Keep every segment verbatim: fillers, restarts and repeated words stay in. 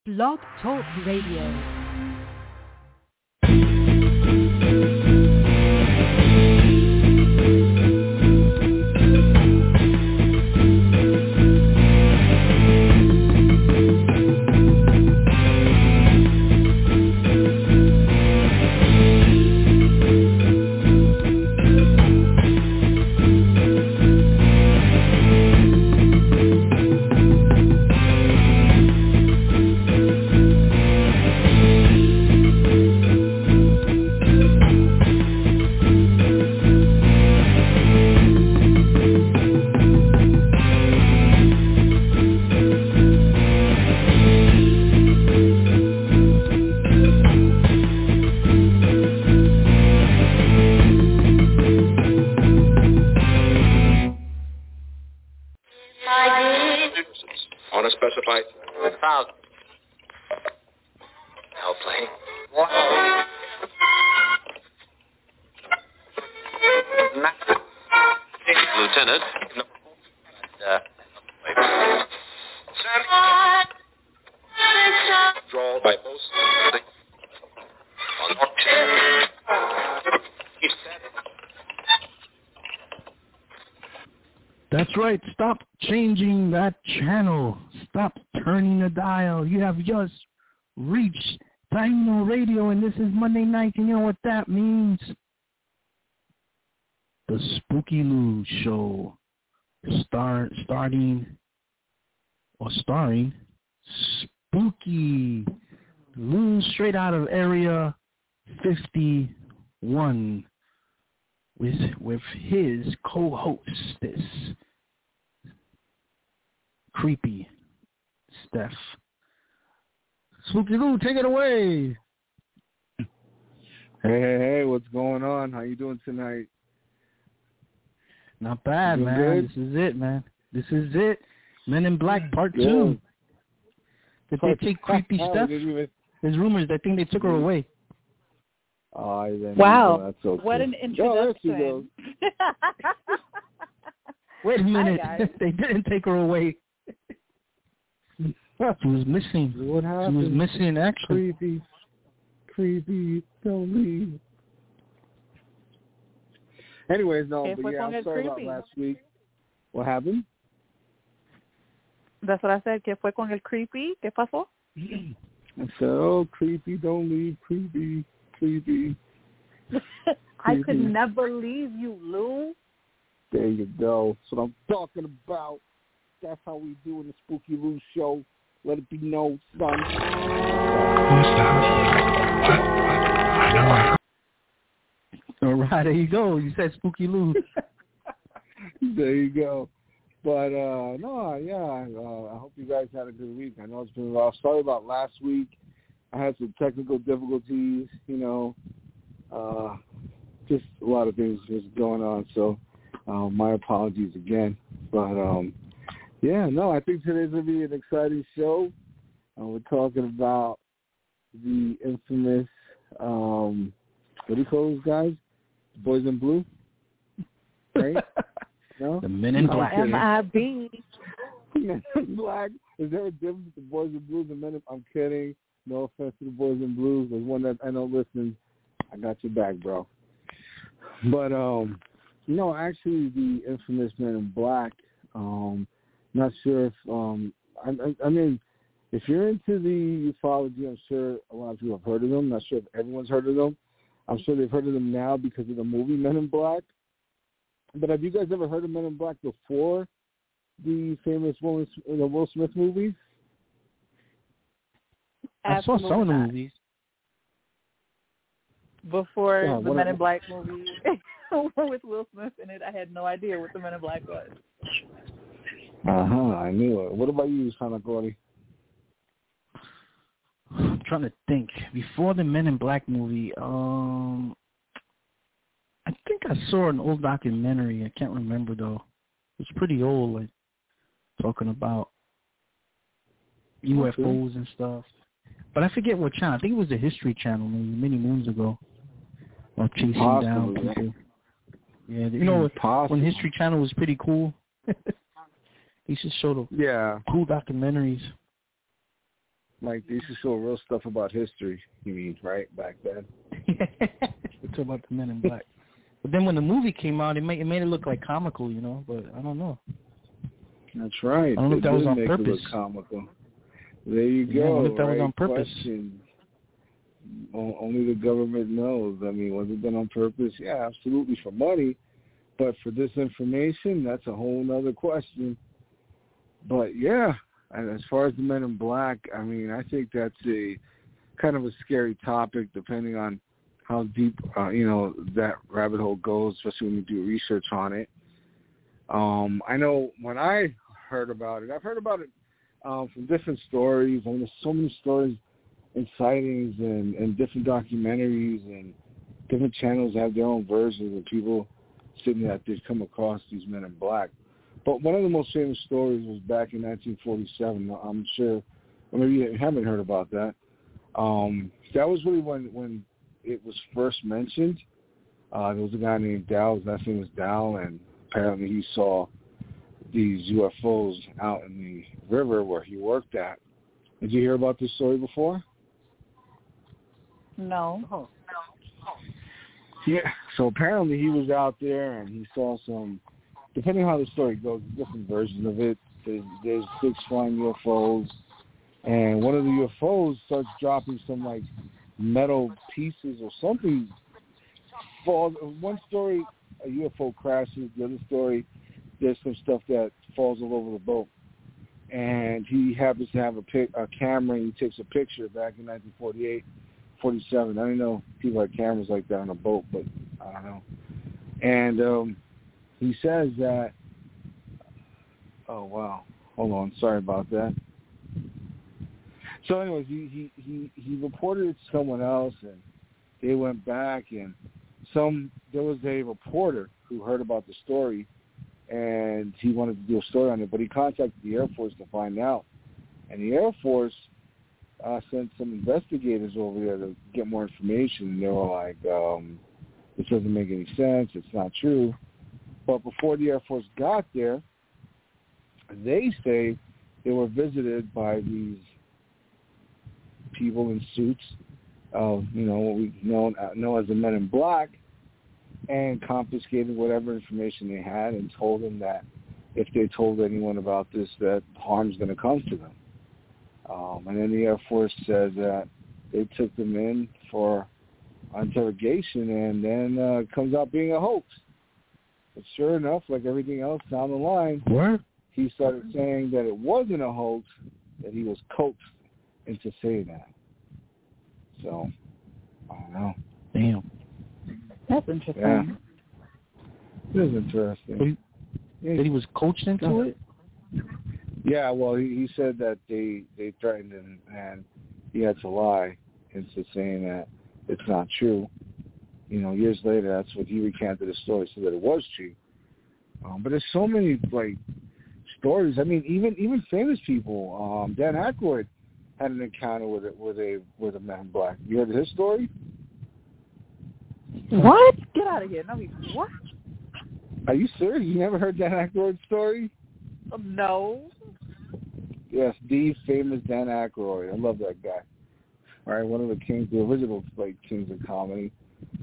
Blog Talk Radio. Lieutenant. Uh, draw by both. That's right. Stop changing that channel. Stop turning the dial. You have just reached Taino Radio, and this is Monday night. You know what that means? The Spooky Lou Show, start starting or starring Spooky Lou, straight out of Area fifty-one, with with his co-hostess, Creepy Steph. Spooky Lou, take it away. Hey, hey, hey! What's going on? How you doing tonight? Not bad, man. Good? This is it, man. This is it. Men in Black Part Good. two. Did they take Creepy Steph? There's rumors that think they took her away. Oh, then wow. That's okay. What an introduction. Oh, Wait a minute. Hi, They didn't take her away. She was missing. What happened? She was missing in action. Creepy. Creepy. Don't leave. Anyways, no, but yeah, I'm sorry about last week. What happened? That's what I said. ¿Qué fue con el creepy? ¿Qué pasó? I said, oh, creepy, don't leave, creepy, creepy. I could never leave you, Lou. There you go. That's what I'm talking about. That's how we do in the Spooky Lou Show. Let it be known, son. Who's that? What? What? I know. All right, there you go. You said Spooky Lou. There you go. But, uh, no, yeah, uh, I hope you guys had a good week. I know it's been rough. Sorry about last week. I had some technical difficulties, you know, uh, just a lot of things was going on. So uh, my apologies again. But, um, yeah, no, I think today's going to be an exciting show. Uh, we're talking about the infamous, um, what do you call those guys? Boys in Blue? Right? No? The Men in Black. M I B Men in Black. Is there a difference between the Boys in Blue and the Men in... I'm kidding. No offense to the Boys in Blue. There's one that I know listens. I got your back, bro. But, um, no, actually, the infamous Men in Black, um, not sure if, um, I, I, I mean, if you're into the ufology, I'm sure a lot of people have heard of them. Not sure if everyone's heard of them. I'm sure they've heard of them now because of the movie Men in Black. But have you guys ever heard of Men in Black before the famous Will, the Will Smith movies? I saw some of the movies. Before yeah, the Men I, in Black movie with Will Smith in it, I had no idea what the Men in Black was. Uh-huh, I knew it. What about you, Sana Gordy? I'm trying to think. Before the Men in Black movie, um, I think I saw an old documentary. I can't remember, though. It's pretty old, like, talking about U F Os okay. and stuff. But I forget what channel. I think it was the History Channel maybe many moons ago. Of chasing Possibly. down people. Yeah, you know, Possibly. when History Channel was pretty cool. They used to show the yeah. cool documentaries. Like they used to show real stuff about history. You mean right back then? We talk about the Men in Black. But then when the movie came out, it made it made it look like comical, you know. But I don't know. That's right. I don't know if that was on make purpose. It look comical. There you go. Yeah, I don't know if that right? was on purpose. Question. Only the government knows. I mean, was it done on purpose? Yeah, absolutely for money. But for disinformation, that's a whole other question. But yeah, as far as the Men in Black, I mean, I think that's a kind of a scary topic, depending on how deep, uh, you know, that rabbit hole goes, especially when you do research on it. Um, I know when I heard about it, I've heard about it um, from different stories. I mean, there's so many stories and sightings and, and different documentaries and different channels have their own versions of people sitting that they've come across these Men in Black. But one of the most famous stories was back in nineteen forty-seven. I'm sure, or maybe you haven't heard about that. Um, that was really when, when it was first mentioned. Uh, there was a guy named Dow. His last name was Dow, and apparently he saw these U F Os out in the river where he worked at. Did you hear about this story before? No. Oh. Yeah, so apparently he was out there and he saw some, depending on how the story goes, different versions of it. There's, there's six flying U F Os, and one of the U F Os starts dropping some, like, metal pieces or something. Falls. One story, a U F O crashes. The other story, there's some stuff that falls all over the boat. And he happens to have a, pic, a camera, and he takes a picture back in nineteen forty-eight. forty-seven. I don't know if people had cameras like that on a boat, but I don't know. And um, he says that, oh, wow. Hold on. Sorry about that. So anyways, he, he, he, he reported it to someone else, and they went back, and some there was a reporter who heard about the story, and he wanted to do a story on it, but he contacted the Air Force to find out. And the Air Force Uh, sent some investigators over there to get more information, and they were like, um, this doesn't make any sense, it's not true. But before the Air Force got there, they say they were visited by these people in suits of, you know, what we know, know as the Men in Black, and confiscated whatever information they had and told them that if they told anyone about this, that harm's going to come to them. Um, and then the Air Force said that they took them in for interrogation, and then uh, it comes out being a hoax. But sure enough, like everything else down the line, what? he started saying that it wasn't a hoax, that he was coaxed into saying that. So, I don't know. Damn. That's interesting. Yeah. It is interesting. But he, yeah. that he was coached into it? Yeah, well, he, he said that they, they threatened him, and he had to lie into saying that it's not true. You know, years later, that's what he recanted the story, so that it was true. Um, but there's so many, like, stories. I mean, even even famous people. Um, Dan Aykroyd had an encounter with it with a with a Man in Black. You heard of his story? What? Get out of here! No, he what? Are you serious? You never heard Dan Aykroyd's story? Um, no. Yes, the famous Dan Aykroyd. I love that guy. All right, one of the kings, the original like kings of comedy.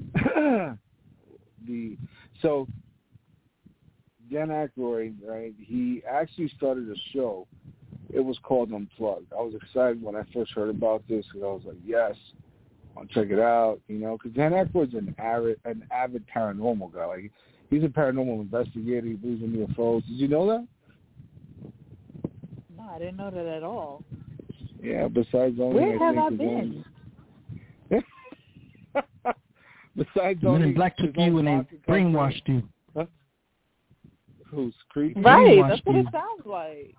the so Dan Aykroyd, right? He actually started a show. It was called Unplugged. I was excited when I first heard about this because I was like, yes, I'll check it out. You know, because Dan Aykroyd's an avid, an avid paranormal guy. Like, he's a paranormal investigator. He believes in U F Os. Did you know that? No, I didn't know that at all. Yeah. Besides only, where I have think I been? Own... Besides Men only, in Black took you and they brainwashed you. Huh? Who's creepy? Right, that's what it sounds like.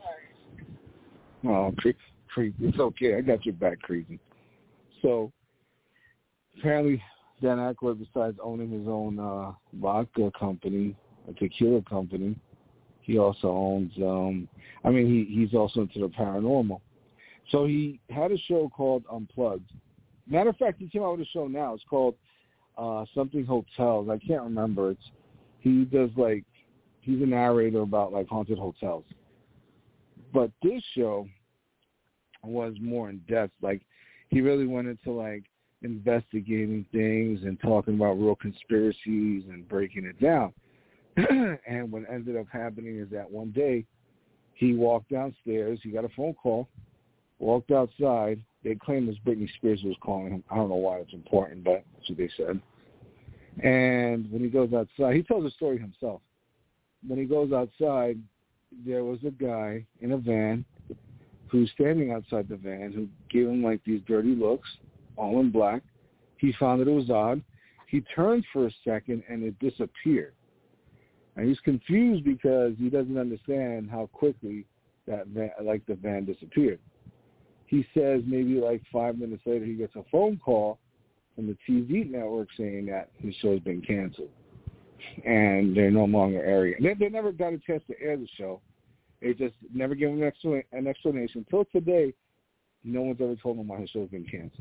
Oh, creep, creep. It's okay. I got your back, creepy. So, apparently, Dan Aykroyd, besides owning his own uh, vodka company, a tequila company, he also owns, um, I mean, he, he's also into the paranormal. So he had a show called Unplugged. Matter of fact, he came out with a show now. It's called uh, something Hotels. I can't remember. It's He does, like, he's a narrator about, like, haunted hotels. But this show, was more in depth. Like, he really went into, like, investigating things and talking about real conspiracies and breaking it down. And what ended up happening is that one day he walked downstairs. He got a phone call, walked outside. They claimed it was Britney Spears who was calling him. I don't know why it's important, but that's what they said. And when he goes outside, he tells the story himself. When he goes outside, there was a guy in a van who's standing outside the van who gave him, like, these dirty looks, all in black. He found that it was odd. He turned for a second, and it disappeared. And he's confused because he doesn't understand how quickly that van, like the van disappeared. He says maybe like five minutes later he gets a phone call from the T V network saying that his show's been canceled and they're no longer airing. They, they never got a chance to air the show. They just never gave him an, explan- an explanation. Until today, no one's ever told him why his show's been canceled.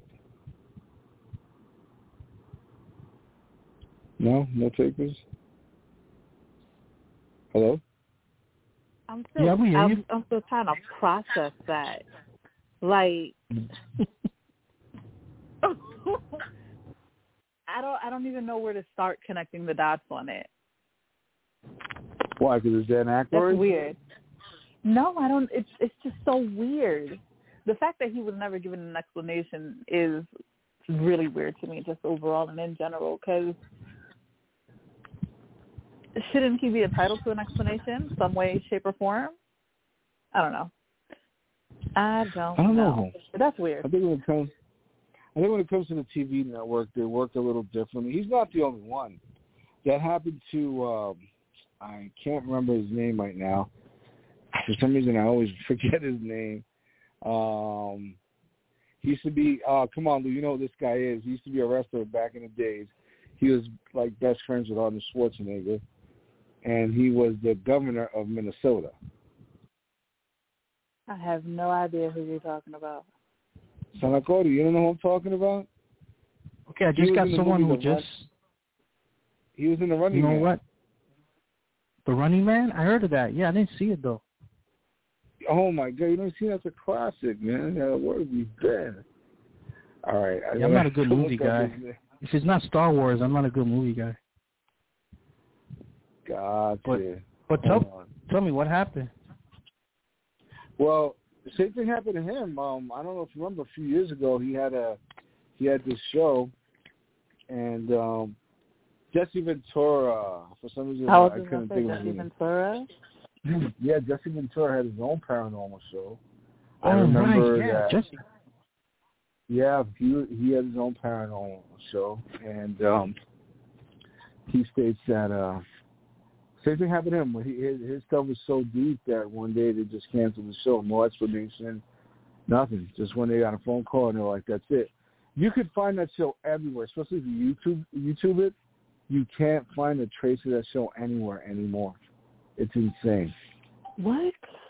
No? No takers? Hello? I'm still, Yeah, we hear I'm, you. I'm still trying to process that. Like, I don't, I don't even know where to start connecting the dots on it. Why? Because it's Dan Aykroyd? That's weird. No, I don't. It's, it's just so weird. The fact that he was never given an explanation is really weird to me, just overall and in general, because shouldn't he be entitled to an explanation, some way, shape, or form? I don't know. I don't, I don't know. know. But that's weird. I think when it comes, I think when it comes to the T V network, they work a little differently. He's not the only one. That happened to, um, I can't remember his name right now. For some reason, I always forget his name. Um, he used to be, uh, come on, Lou, you know who this guy is. He used to be a wrestler back in the days. He was like best friends with Arnold Schwarzenegger, and he was the governor of Minnesota. I have no idea who you're talking about. Sanakori, you don't know who I'm talking about? Okay, I just got someone who just... Run. He was in the Running You know Man. what? The Running Man? I heard of that. Yeah, I didn't see it, though. Oh, my God. You don't see that's a classic, man. Yeah, where have we been? All right. I Yeah, I'm not a good movie guy. If it's not Star Wars, I'm not a good movie guy. Gotcha. But, but tell, tell me, what happened? Well, the same thing happened to him. Um, I don't know if you remember, a few years ago, he had a he had this show, and um, Jesse Ventura, for some reason, How I was couldn't it think of Jesse his name. Ventura? Yeah, Jesse Ventura had his own paranormal show. I Oh, remember right, yeah, that. Jesse. Yeah, he he had his own paranormal show, and um, he states that uh, same thing happened to him. He, his, his stuff was so deep that one day they just canceled the show. No explanation, nothing. Just when they got a phone call and they're like, "That's it." You could find that show everywhere, especially if you YouTube YouTube it. You can't find a trace of that show anywhere anymore. It's insane. What?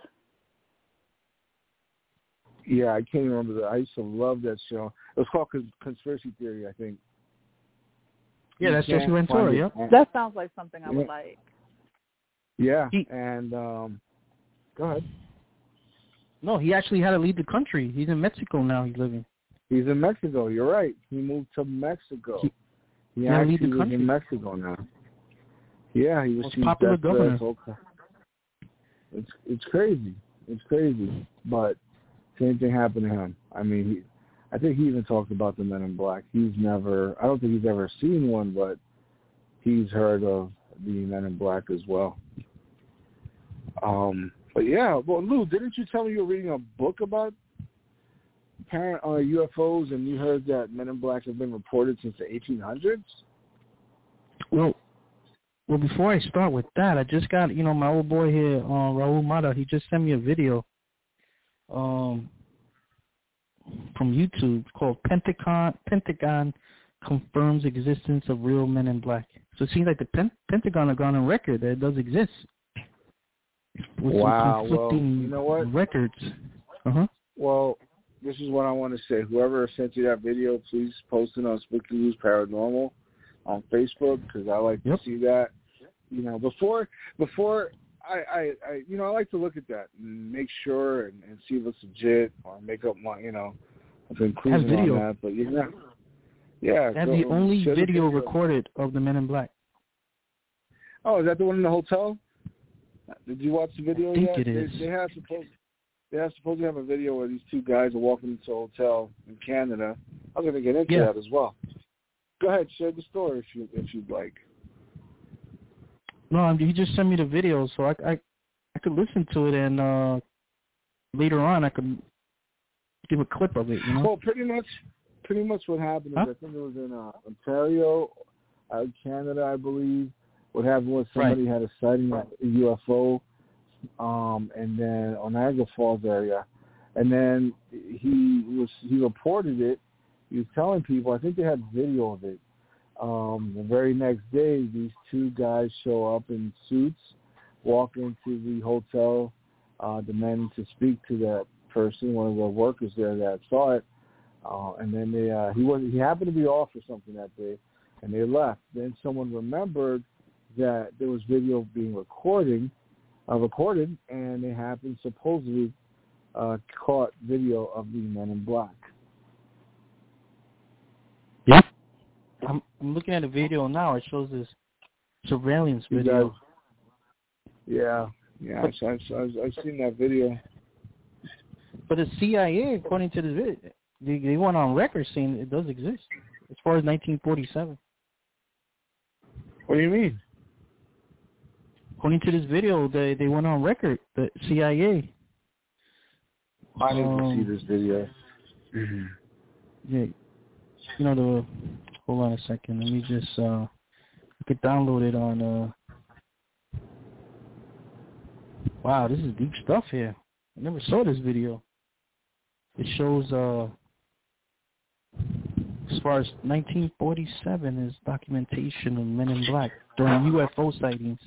Yeah, I can't remember that. I used to love that show. It was called Cons- Conspiracy Theory, I think. Yeah, You that's can't Jesse Ventura, find yeah. it. That sounds like something I Yeah. would like. Yeah, He- and um, go ahead. No, he actually had to leave the country. He's in Mexico now. He's living. He's in Mexico. You're right. He moved to Mexico. He, He Yeah, leave actually the lives country. in Mexico now. Yeah, he was Most he's- popular that's, uh, governor. that's okay. It's it's crazy. It's crazy. But same thing happened to him. I mean, he, I think he even talked about the Men in Black. He's never. I don't think he's ever seen one, but he's heard of the Men in Black as well. Um, but yeah, well, Lou, didn't you tell me you were reading a book about apparent uh, U F Os, and you heard that Men in Black have been reported since the eighteen hundreds? Well, well, before I start with that, I just got, you know, my old boy here, uh, Raul Mata, he just sent me a video um, from YouTube called Pentagon Pentagon Confirms Existence of Real Men in Black. So it seems like the Pen- Pentagon have gone on record that it does exist. With Wow, some well, conflicting you know what? records. Uh-huh. Well, this is what I want to say. Whoever sent you that video, please post it on Spooky News Paranormal on Facebook, because I like Yep. to see that. You know, before before I, I, I, you know, I like to look at that and make sure and, and see if it's legit or make up my, you know, conclusion on that. But yeah, yeah. That's go, the only video, video recorded of the Men in Black. Oh, is that the one in the hotel? Did you watch the video I think yet? it is. They, they have supposed they have supposed to have a video where these two guys are walking into a hotel in Canada. I'm going to get into yeah. that as well. Go ahead, share the story if you if you'd like. No, he just sent me the video, so I, I, I could listen to it, and uh, later on I could give a clip of it. You know. Well, pretty much, pretty much what happened is huh? I think it was in uh, Ontario, uh, Canada, I believe. What happened was somebody right. had a sighting of a U F O, um, and then on Niagara Falls area, and then he was he reported it. He was telling people. I think they had video of it. Um, the very next day, these two guys show up in suits, walk into the hotel, uh, demanding to speak to that person, one of the workers there that saw it, uh, and then they uh, he was he happened to be off or something that day, and they left. Then someone remembered that there was video being recording, uh, recorded, and they happened supposedly uh, caught video of the Men in Black. Yeah. I'm, I'm looking at a video now. It shows this surveillance video. Guys, yeah, yeah, I've, I've, I've, I've seen that video. But the C I A, according to this video, they, they went on record saying it does exist as far as nineteen forty-seven. What do you mean? According to this video, they, they went on record, the C I A. I didn't um, see this video. Mm-hmm. Yeah, you know the. Hold on a second. Let me just. Uh, I could download it on. Uh, wow, this is deep stuff here. I never saw this video. It shows. Uh, as far as nineteen forty-seven is documentation of Men in Black during U F O sightings.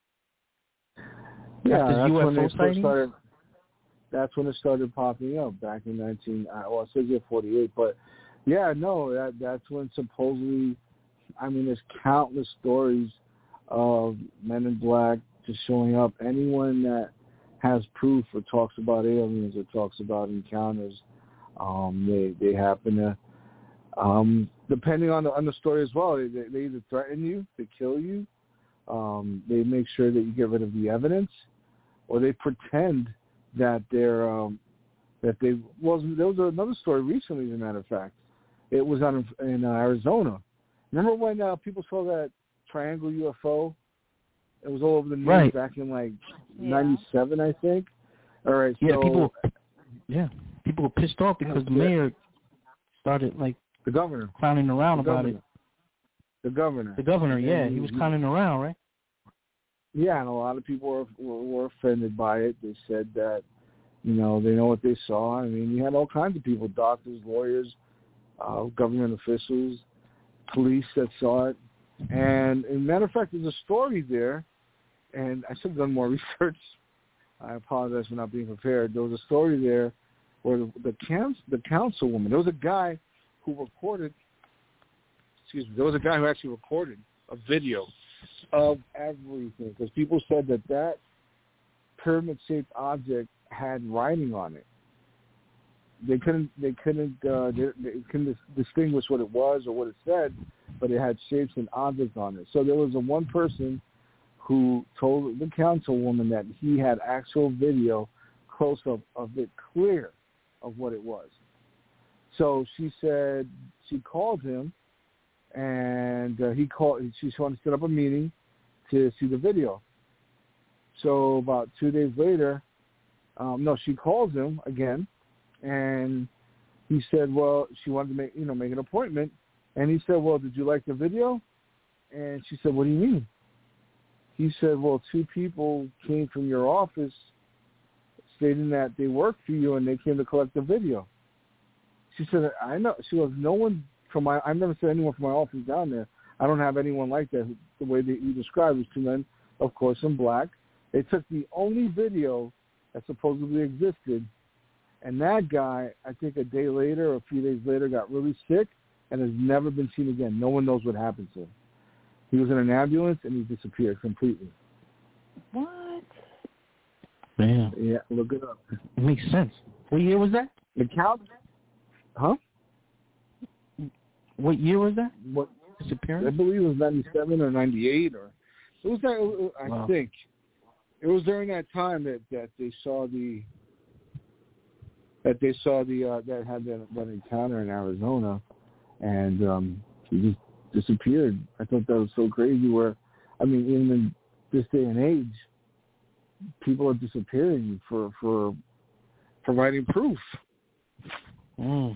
Yeah, After that's U F O when they first sightings? started. That's when it started popping up back in nineteen. Uh, well, it says here forty-eight, but yeah, no, that that's when supposedly. I mean, there's countless stories of Men in Black just showing up. Anyone that has proof or talks about aliens or talks about encounters, um, they they happen to. Um, depending on the on the story as well, they, they either threaten you, they kill you, um, they make sure that you get rid of the evidence, or they pretend that they're um, that they. Well, there was another story recently, as a matter of fact. It was on in uh, Arizona. Remember when uh, people saw that triangle U F O? It was all over the news right. back in like yeah. ninety-seven, I think. All right, yeah, so people. Yeah, people were pissed off because the mayor started like. The governor. Clowning around the about governor. it. The governor. The governor, yeah. he, He was he, clowning around, right? Yeah, and a lot of people were, were were offended by it. They said that, you know, they know what they saw. I mean, you had all kinds of people, doctors, lawyers, uh, government officials, police that saw it. And, as a matter of fact, there's a story there, and I should have done more research. I apologize for not being prepared. There was a story there where the, the, council, the councilwoman, there was a guy who recorded, excuse me, there was a guy who actually recorded a video of everything because people said that that pyramid-shaped object had writing on it. They couldn't, they couldn't, uh, they, they couldn't distinguish what it was or what it said, but it had shapes and objects on it. So there was a one person who told the councilwoman that he had actual video close-up of it, clear of what it was. So she said she called him, and uh, he called. She wanted to set up a meeting to see the video. So about two days later, um, no, she calls him again, and he said, "Well, she wanted to make you know make an appointment." And he said, "Well, did you like the video?" And she said, "What do you mean?" He said, "Well, two people came from your office stating that they worked for you, and they came to collect the video." She said, I know. She goes, no one from my, I've never seen anyone from my office down there. I don't have anyone like that. The way that you described was two men, of course, in black. They took the only video that supposedly existed, and that guy, I think a day later or a few days later, got really sick and has never been seen again. No one knows what happened to him. He was in an ambulance, and he disappeared completely. What? Yeah. Yeah, look it up. It makes sense. What year was that? The cow? Huh? What year was that? What? Disappearance? I believe it was ninety-seven or ninety-eight, or it was that. I wow. think it was during that time that, that they saw the that they saw the uh, that had that, that encounter in Arizona, and um, he just disappeared. I thought that was so crazy. Where, I mean, even in this day and age, people are disappearing for for providing proof. Mm.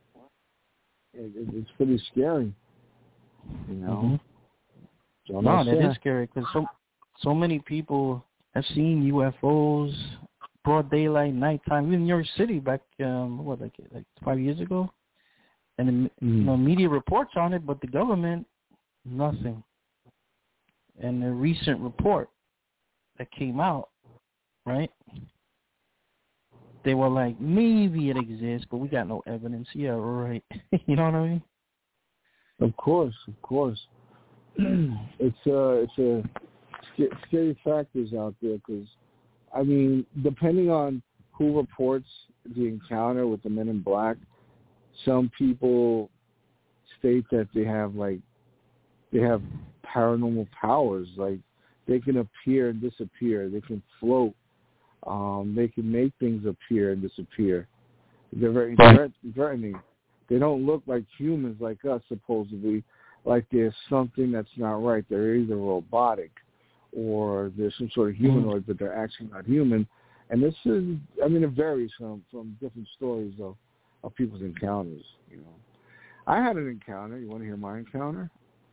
It, it, it's pretty scary, you know. Mm-hmm. So no, that sure. is scary because so so many people have seen U F Os, broad daylight, nighttime. Even in New York City back um, what like like five years ago, and the, mm. you know media reports on it, but the government nothing. And the recent report that came out, right? They were like, maybe it exists, but we got no evidence. Yeah, right. You know what I mean? Of course, of course. it's uh, it's a scary factors out there because, I mean, depending on who reports the encounter with the Men in Black, some people state that they have like they have paranormal powers, like they can appear and disappear, they can float. Um, they can make things appear and disappear. They're very threat- threatening. They don't look like humans like us, supposedly, like there's something that's not right. They're either robotic or there's some sort of humanoid, but they're actually not human. And this is, I mean, it varies from, from different stories of, of people's encounters, you know. I had an encounter. You want to hear my encounter?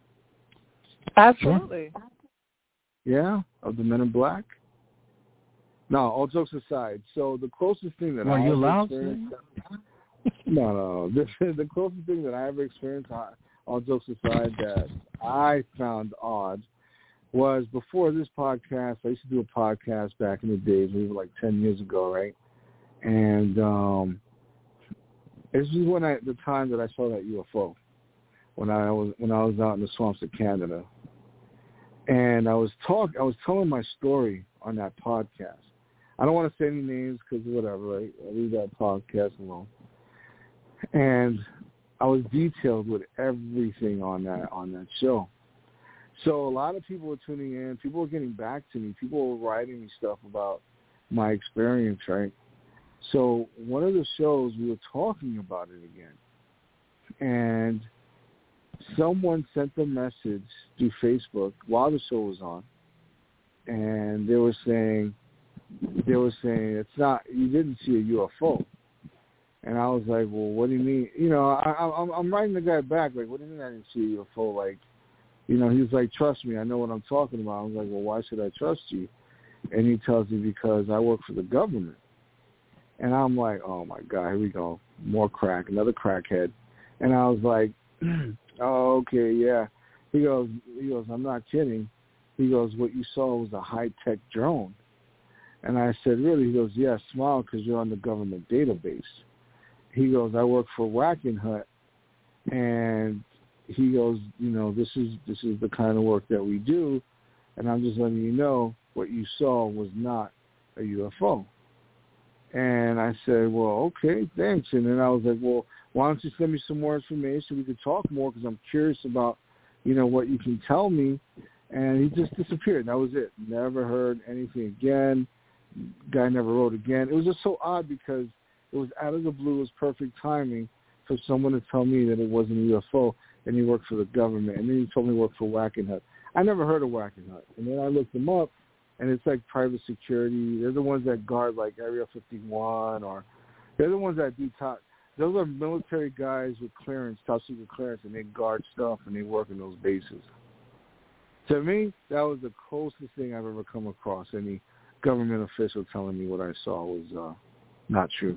Absolutely. Yeah, of the Men in Black? No, all jokes aside. So the closest thing that Are I you ever allowed experienced, no, no, this, the closest thing that I ever experienced, all jokes aside, that I found odd was before this podcast. I used to do a podcast back in the days, maybe like ten years ago, right? And um, this is when I, the time that I saw that U F O, when I was when I was out in the swamps of Canada, and I was talk, I was telling my story on that podcast. I don't want to say any names because whatever, right? I'll leave that podcast alone. And I was detailed with everything on that on that show. So a lot of people were tuning in. People were getting back to me. People were writing me stuff about my experience, right? So one of the shows, we were talking about it again. And someone sent a message through Facebook while the show was on. And they were saying, they were saying, it's not, you didn't see a U F O. And I was like, well, what do you mean? You know, I, I'm, I'm writing the guy back, like, what do you mean I didn't see a U F O? Like, you know, he was like, trust me, I know what I'm talking about. I was like, well, why should I trust you? And he tells me, because I work for the government. And I'm like, oh, my God, here we go. More crack, another crackhead. And I was like, oh, okay, yeah. He goes, he goes, I'm not kidding. He goes, what you saw was a high-tech drone. And I said, really? He goes, yeah, smile because you're on the government database. He goes, I work for Wackenhut, and he goes, you know, this is this is the kind of work that we do, and I'm just letting you know what you saw was not a U F O. And I said, well, okay, thanks. And then I was like, well, why don't you send me some more information? We could talk more because I'm curious about, you know, what you can tell me. And he just disappeared. That was it. Never heard anything again. Guy never wrote again. It was just so odd because it was out of the blue. It was perfect timing for someone to tell me that it wasn't a U F O and he worked for the government. And then he told me he worked for Wackenhut. I never heard of Wackenhut. And then I looked them up, and it's like private security. They're the ones that guard like Area fifty-one, or they're the ones that do top. Those are military guys with clearance, top secret clearance, and they guard stuff and they work in those bases. To me, that was the closest thing I've ever come across. Any government official telling me what I saw was uh, not true.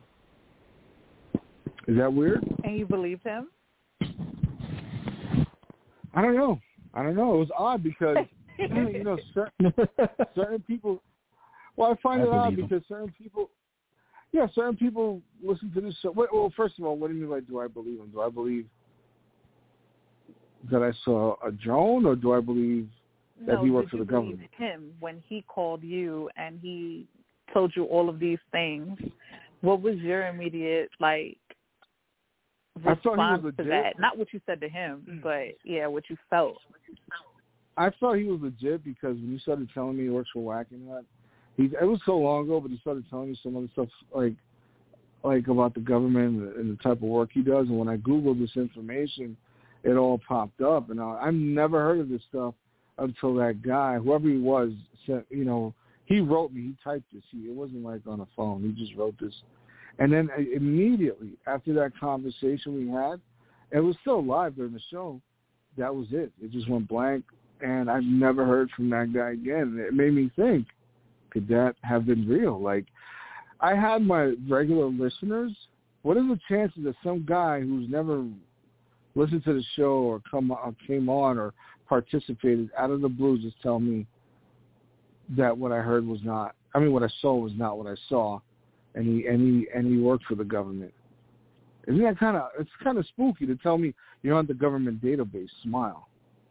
Is that weird? And you believed him? I don't know. I don't know. It was odd because, you know, certain, certain people, well, I find I it odd believe because certain people, yeah, certain people listen to this show. Well, first of all, what do you mean by do I believe him? Do I believe that I saw a drone, or do I believe that no, he worked did for the you believe government? him when he called you and he told you all of these things, what was your immediate, like, response to that? Not what you said to him, but, yeah, what you felt. I thought he was legit because when you started telling me he works for Whack and that, he, it was so long ago, but he started telling me some other stuff, like, like about the government and the, and the type of work he does. And when I Googled this information, it all popped up. And I, I've never heard of this stuff until that guy, whoever he was, said, you know, he wrote me, he typed this. He, it wasn't like on a phone. He just wrote this. And then immediately after that conversation we had, it was still live during the show, that was it. It just went blank. And I've never heard from that guy again. It made me think, could that have been real? Like, I had my regular listeners. What are the chances that some guy who's never listened to the show or come or came on or participated out of the blue just tell me that what I heard was not, I mean, what I saw was not what I saw, and he and he and he worked for the government? Isn't that kind of, it's kind of spooky to tell me you're on the government database? Smile.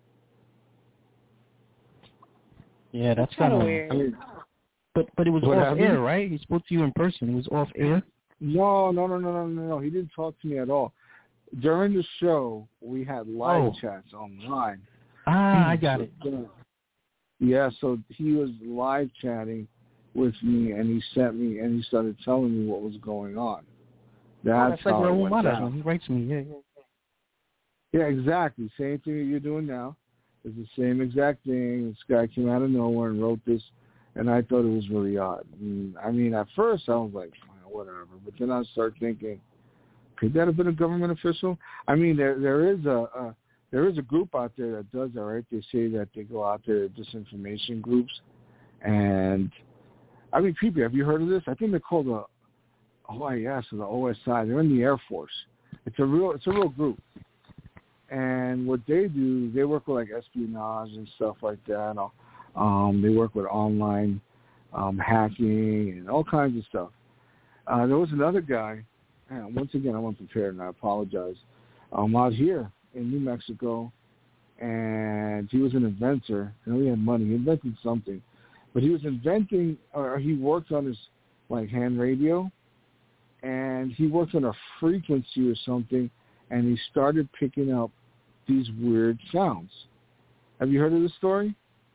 Yeah, that's kind of weird. I mean, but but it was What off happened? air, right? He spoke to you in person. It was off air. No, no, no, no, no, no, no. He didn't talk to me at all. During the show, we had live Oh. chats online. Ah, I got it. Yeah, so he was live chatting with me, and he sent me, and he started telling me what was going on. That's, Oh, that's like how it Raul went Maras down. when he writes me. Yeah, yeah. Yeah, exactly. Same thing that you're doing now. It's the same exact thing. This guy came out of nowhere and wrote this, and I thought it was really odd. And, I mean, at first I was like, whatever. But then I started thinking, could that have been a government official? I mean, there there is a, a there is a group out there that does that, right? They say that they go out there, disinformation groups, and I mean, people, have you heard of this? I think they're called the O I S or the O S I. They're in the Air Force. It's a real it's a real group. And what they do, they work with like espionage and stuff like that. Um, they work with online um, hacking and all kinds of stuff. Uh, there was another guy, and once again, I wasn't prepared, and I apologize, um, out here in New Mexico, and he was an inventor. I know he had money. He invented something. But he was inventing, or he worked on his, like, hand radio, and he worked on a frequency or something, and he started picking up these weird sounds. Have you heard of this story?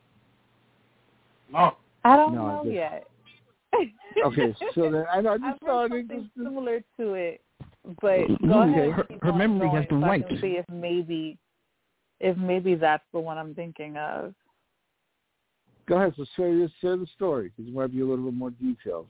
No. I don't No, know just- yet. Okay, so then I know I I've just heard started. something Just, similar to it, but Mm, go okay. ahead. Her- keep her on memory has going been so I wiped. can see if maybe, if maybe that's the one I'm thinking of. go ahead. So share, share the story, because it might be a little bit more detailed.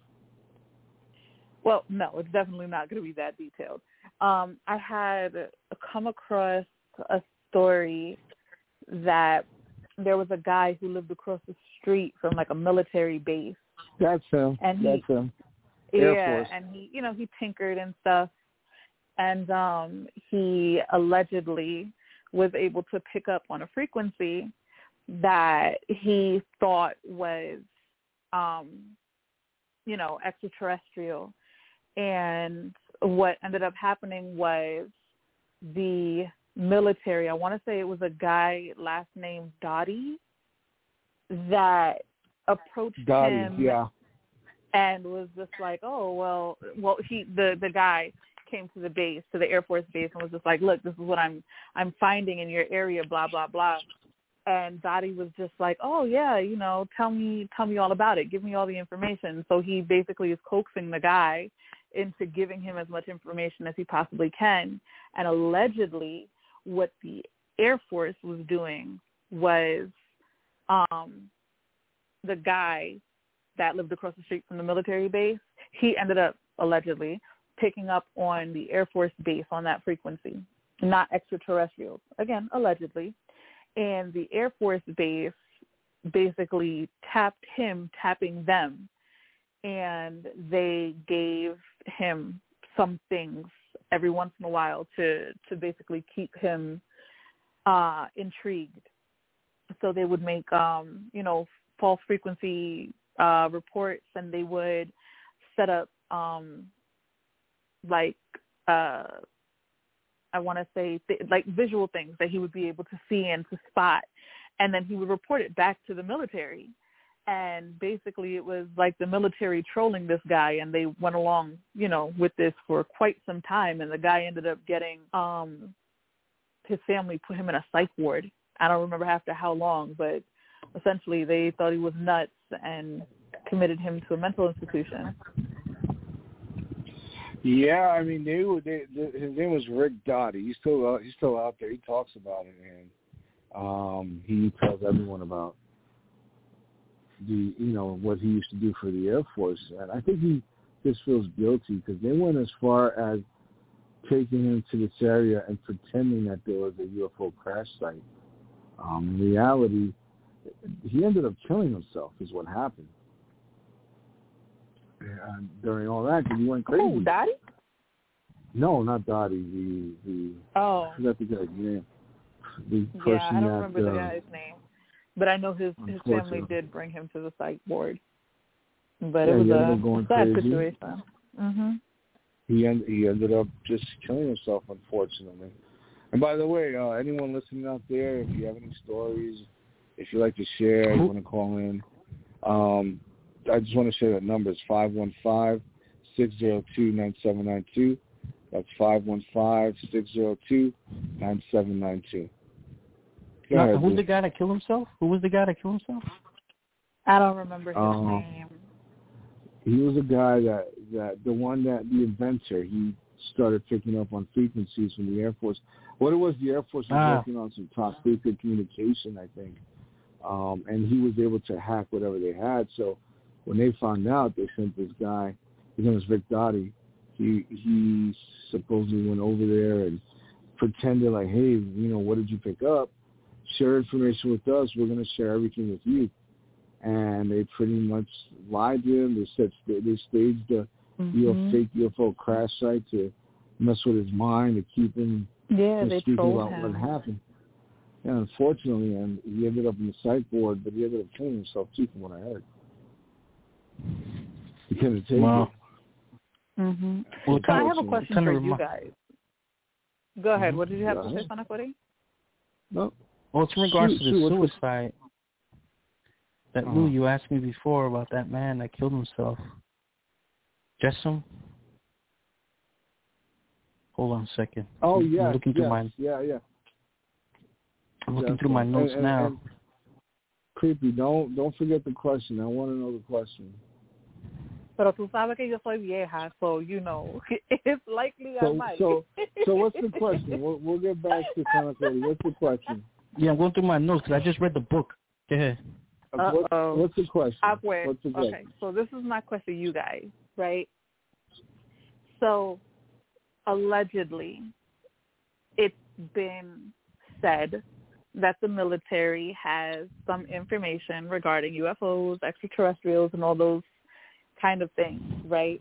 Well, no, it's definitely not going to be that detailed. Um, I had come across a story that there was a guy who lived across the street from like a military base. That's him. And he- That's him. Air yeah, Force. and he, you know, he tinkered and stuff, and um, he allegedly was able to pick up on a frequency that he thought was, um, you know, extraterrestrial. And what ended up happening was the military, I want to say it was a guy last name Dottie, that approached Dottie, him yeah. and was just like, oh, well, well, he, the, the guy came to the base, to the Air Force base, and was just like, look, this is what I'm, I'm finding in your area, blah, blah, blah. And Dottie was just like, oh, yeah, you know, tell me, tell me all about it. Give me all the information. So he basically is coaxing the guy into giving him as much information as he possibly can. And allegedly what the Air Force was doing was um, the guy that lived across the street from the military base, he ended up allegedly picking up on the Air Force base on that frequency, not extraterrestrials. Again, allegedly. And the Air Force base basically tapped him, tapping them, and they gave him some things every once in a while to, to basically keep him uh, intrigued. So they would make, um, you know, false frequency uh, reports, and they would set up, um, like, uh, I want to say, th- like visual things that he would be able to see and to spot, and then he would report it back to the military. And basically it was like the military trolling this guy, and they went along, you know, with this for quite some time. And the guy ended up getting, um, his family put him in a psych ward. I don't remember after how long, but essentially they thought he was nuts and committed him to a mental institution. Yeah, I mean, they were, they, they, his name was Rick Dottie. He's still out, he's still out there. He talks about it, and um, he tells everyone about the, you know, what he used to do for the Air Force. And I think he just feels guilty because they went as far as taking him to this area and pretending that there was a U F O crash site. Um, in reality, he ended up killing himself is what happened. And during all that, because he went crazy. Oh, Dottie? No, not Dottie. The, the, oh. I forgot the guy's name. The person yeah, I don't that, remember the uh, guy's name. But I know his, his family did bring him to the psych ward. But yeah, it was a sad crazy. situation. Mm-hmm. He, end, he ended up just killing himself, unfortunately. And by the way, uh, anyone listening out there, if you have any stories, if you like to share, you want to call in, um, I just want to share that number. It's five one five, six zero two, nine seven nine two. That's five one five, six zero two, nine seven nine two. Go no, ahead, who's dude. the guy that killed himself? Who was the guy that killed himself? I don't remember his um, name. He was a guy that, that, the one that, the inventor, he started picking up on frequencies from the Air Force. What it was, the Air Force was ah. working on some top secret communication, I think. Um, and he was able to hack whatever they had. So when they found out, they sent this guy, his name was Rick Dottie. He, he supposedly went over there and pretended like, hey, you know, what did you pick up? Share information with us. We're going to share everything with you. And they pretty much lied to him. They said they staged a mm-hmm. U F O, fake U F O crash site to mess with his mind, to keep him yeah, they speaking trolled about him. what happened. Yeah, unfortunately, and he ended up in the psych ward, but he ended up killing himself too, from what I heard. He couldn't take wow. it. Mm-hmm. Well, so I have a question for you guys. Go ahead. Mm-hmm. What did you have Go to ahead. say, Sanakwari? No. Well, it's in regards shoot, to the shoot, suicide. That oh. Lou, you asked me before about that man that killed himself. Jessam? Hold on a second. Oh, I'm, yeah. I'm looking yes, through my, yeah, yeah. I'm looking Jessam. through my notes and, and, now. And creepy, don't don't forget the question. I want to know the question. Pero tú sabes que yo soy vieja, so you know it's likely so, I might. So, so what's the question? We'll, we'll get back to Sanakwari. What's the question? Yeah, I'm going through my notes because I just read the book. Go ahead. What, what's the question? What's the question? Okay, so this is my question to you guys, right? So, allegedly, it's been said that the military has some information regarding U F Os, extraterrestrials, and all those kind of things, right?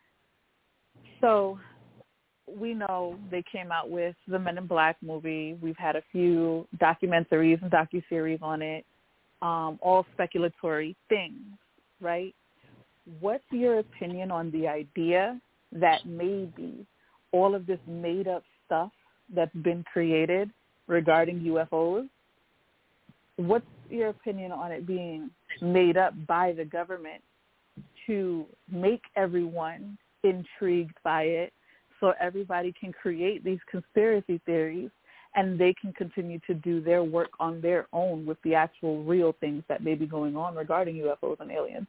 So we know they came out with the Men in Black movie. We've had a few documentaries and docuseries on it, um, all speculatory things, right? What's your opinion on the idea that maybe all of this made-up stuff that's been created regarding U F Os, what's your opinion on it being made up by the government to make everyone intrigued by it so everybody can create these conspiracy theories and they can continue to do their work on their own with the actual real things that may be going on regarding U F Os and aliens?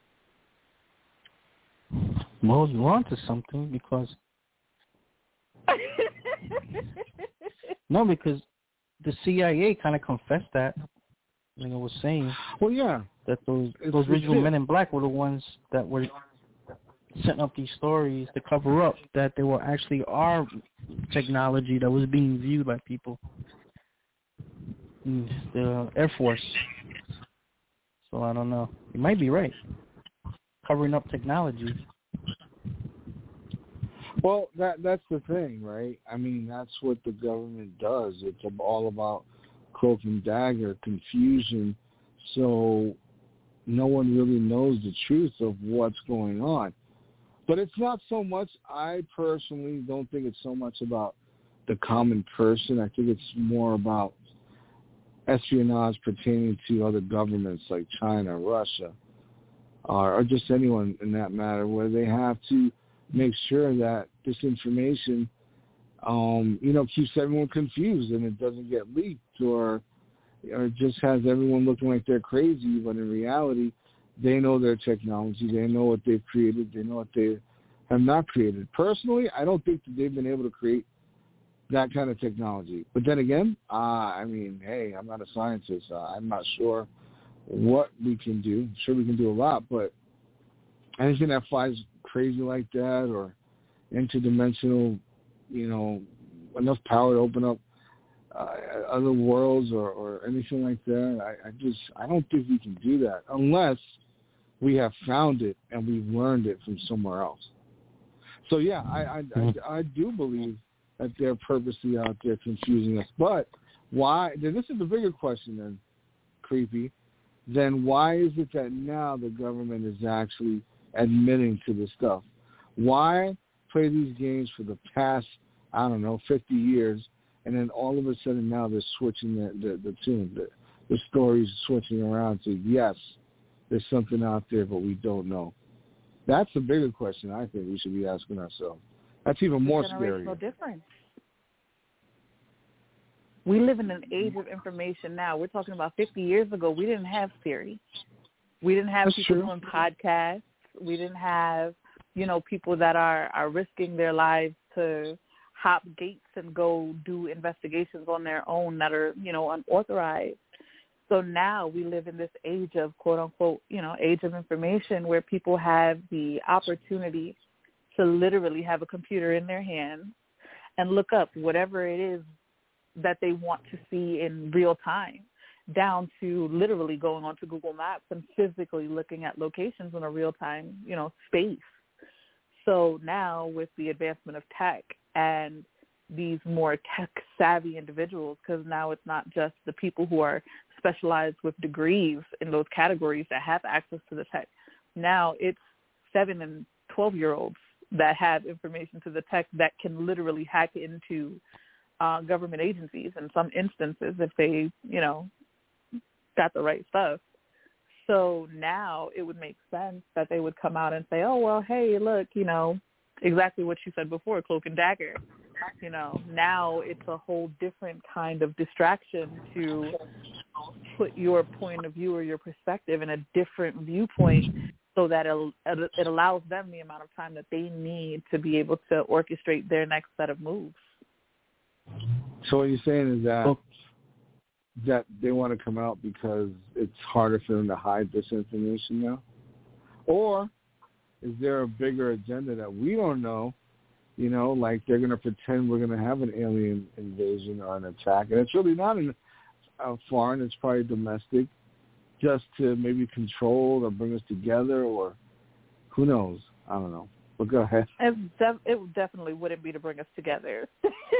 Well, you're onto something because no, because the C I A kind of confessed that. Like I was saying. Well, yeah, that those it's those original legit. Men in Black were the ones that were setting up these stories to cover up that there were actually are technology that was being viewed by people in the Air Force. So I don't know. You might be right. Covering up technology. Well, that that's the thing, right? I mean, that's what the government does. It's all about cloak and dagger, confusion, so no one really knows the truth of what's going on. But it's not so much, I personally don't think it's so much about the common person. I think it's more about espionage pertaining to other governments like China, Russia, or, or just anyone in that matter, where they have to make sure that this information, um, you know, keeps everyone confused and it doesn't get leaked, or or it just has everyone looking like they're crazy, when in reality, they know their technology, they know what they've created, they know what they have not created. Personally, I don't think that they've been able to create that kind of technology. But then again, uh, I mean, hey, I'm not a scientist. Uh, I'm not sure what we can do. I'm sure we can do a lot, but anything that flies crazy like that, or interdimensional, you know, enough power to open up uh, other worlds, or, or anything like that, I, I just, I don't think we can do that unless we have found it and we've learned it from somewhere else. So yeah, I, I, I, I do believe that they're purposely out there confusing us. But why? Then this is the bigger question then, Creepy. Then why is it that now the government is actually admitting to this stuff? Why play these games for the past, I don't know, fifty years, and then all of a sudden now they're switching the, the, the tune, the, the story's switching around to, yes, there's something out there, but we don't know. That's the bigger question I think we should be asking ourselves. That's even more scary. Generational difference. We live in an age of information now. We're talking about fifty years ago. We didn't have Siri. We didn't have That's people true. doing podcasts. We didn't have, you know, people that are, are risking their lives to hop gates and go do investigations on their own that are, you know, unauthorized. So now we live in this age of, quote unquote, you know, age of information, where people have the opportunity to literally have a computer in their hands and look up whatever it is that they want to see in real time, down to literally going onto Google Maps and physically looking at locations in a real time, you know, space. So now with the advancement of tech and these more tech-savvy individuals, because now it's not just the people who are specialized with degrees in those categories that have access to the tech. Now it's seven and twelve-year-olds that have information to the tech that can literally hack into uh, government agencies in some instances if they, you know, got the right stuff. So now it would make sense that they would come out and say, oh, well, hey, look, you know, exactly what you said before, cloak and dagger. You know, now it's a whole different kind of distraction to put your point of view or your perspective in a different viewpoint, so that it, it allows them the amount of time that they need to be able to orchestrate their next set of moves. So what you're saying is that that they want to come out because it's harder for them to hide this information now? Or is there a bigger agenda that we don't know? You know, like they're going to pretend we're going to have an alien invasion or an attack. And it's really not an, uh, foreign. It's probably domestic, just to maybe control or bring us together, or who knows? I don't know. But go ahead. It, def- it definitely wouldn't be to bring us together.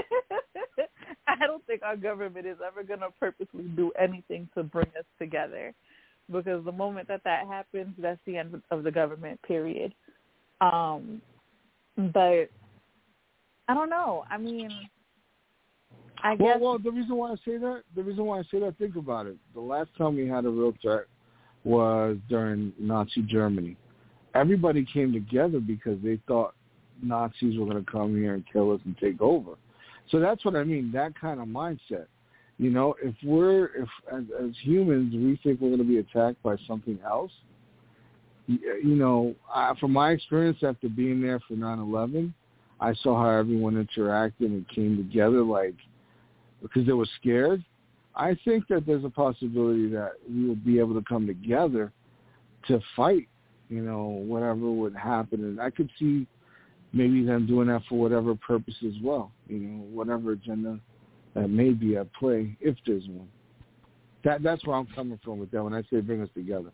I don't think our government is ever going to purposely do anything to bring us together, because the moment that that happens, that's the end of the government, period. Um, but I don't know. I mean, I well, guess. Well, the reason why I say that, the reason why I say that, think about it. The last time we had a real threat was during Nazi Germany. Everybody came together because they thought Nazis were going to come here and kill us and take over. So that's what I mean, that kind of mindset. You know, if we're, if as, as humans, we think we're going to be attacked by something else, you know, I, from my experience after being there for nine eleven, I saw how everyone interacted and came together, like, because they were scared. I think that there's a possibility that we will be able to come together to fight, you know, whatever would happen. And I could see maybe them doing that for whatever purpose as well, you know, whatever agenda that may be at play, if there's one. That That's where I'm coming from with that when I say bring us together.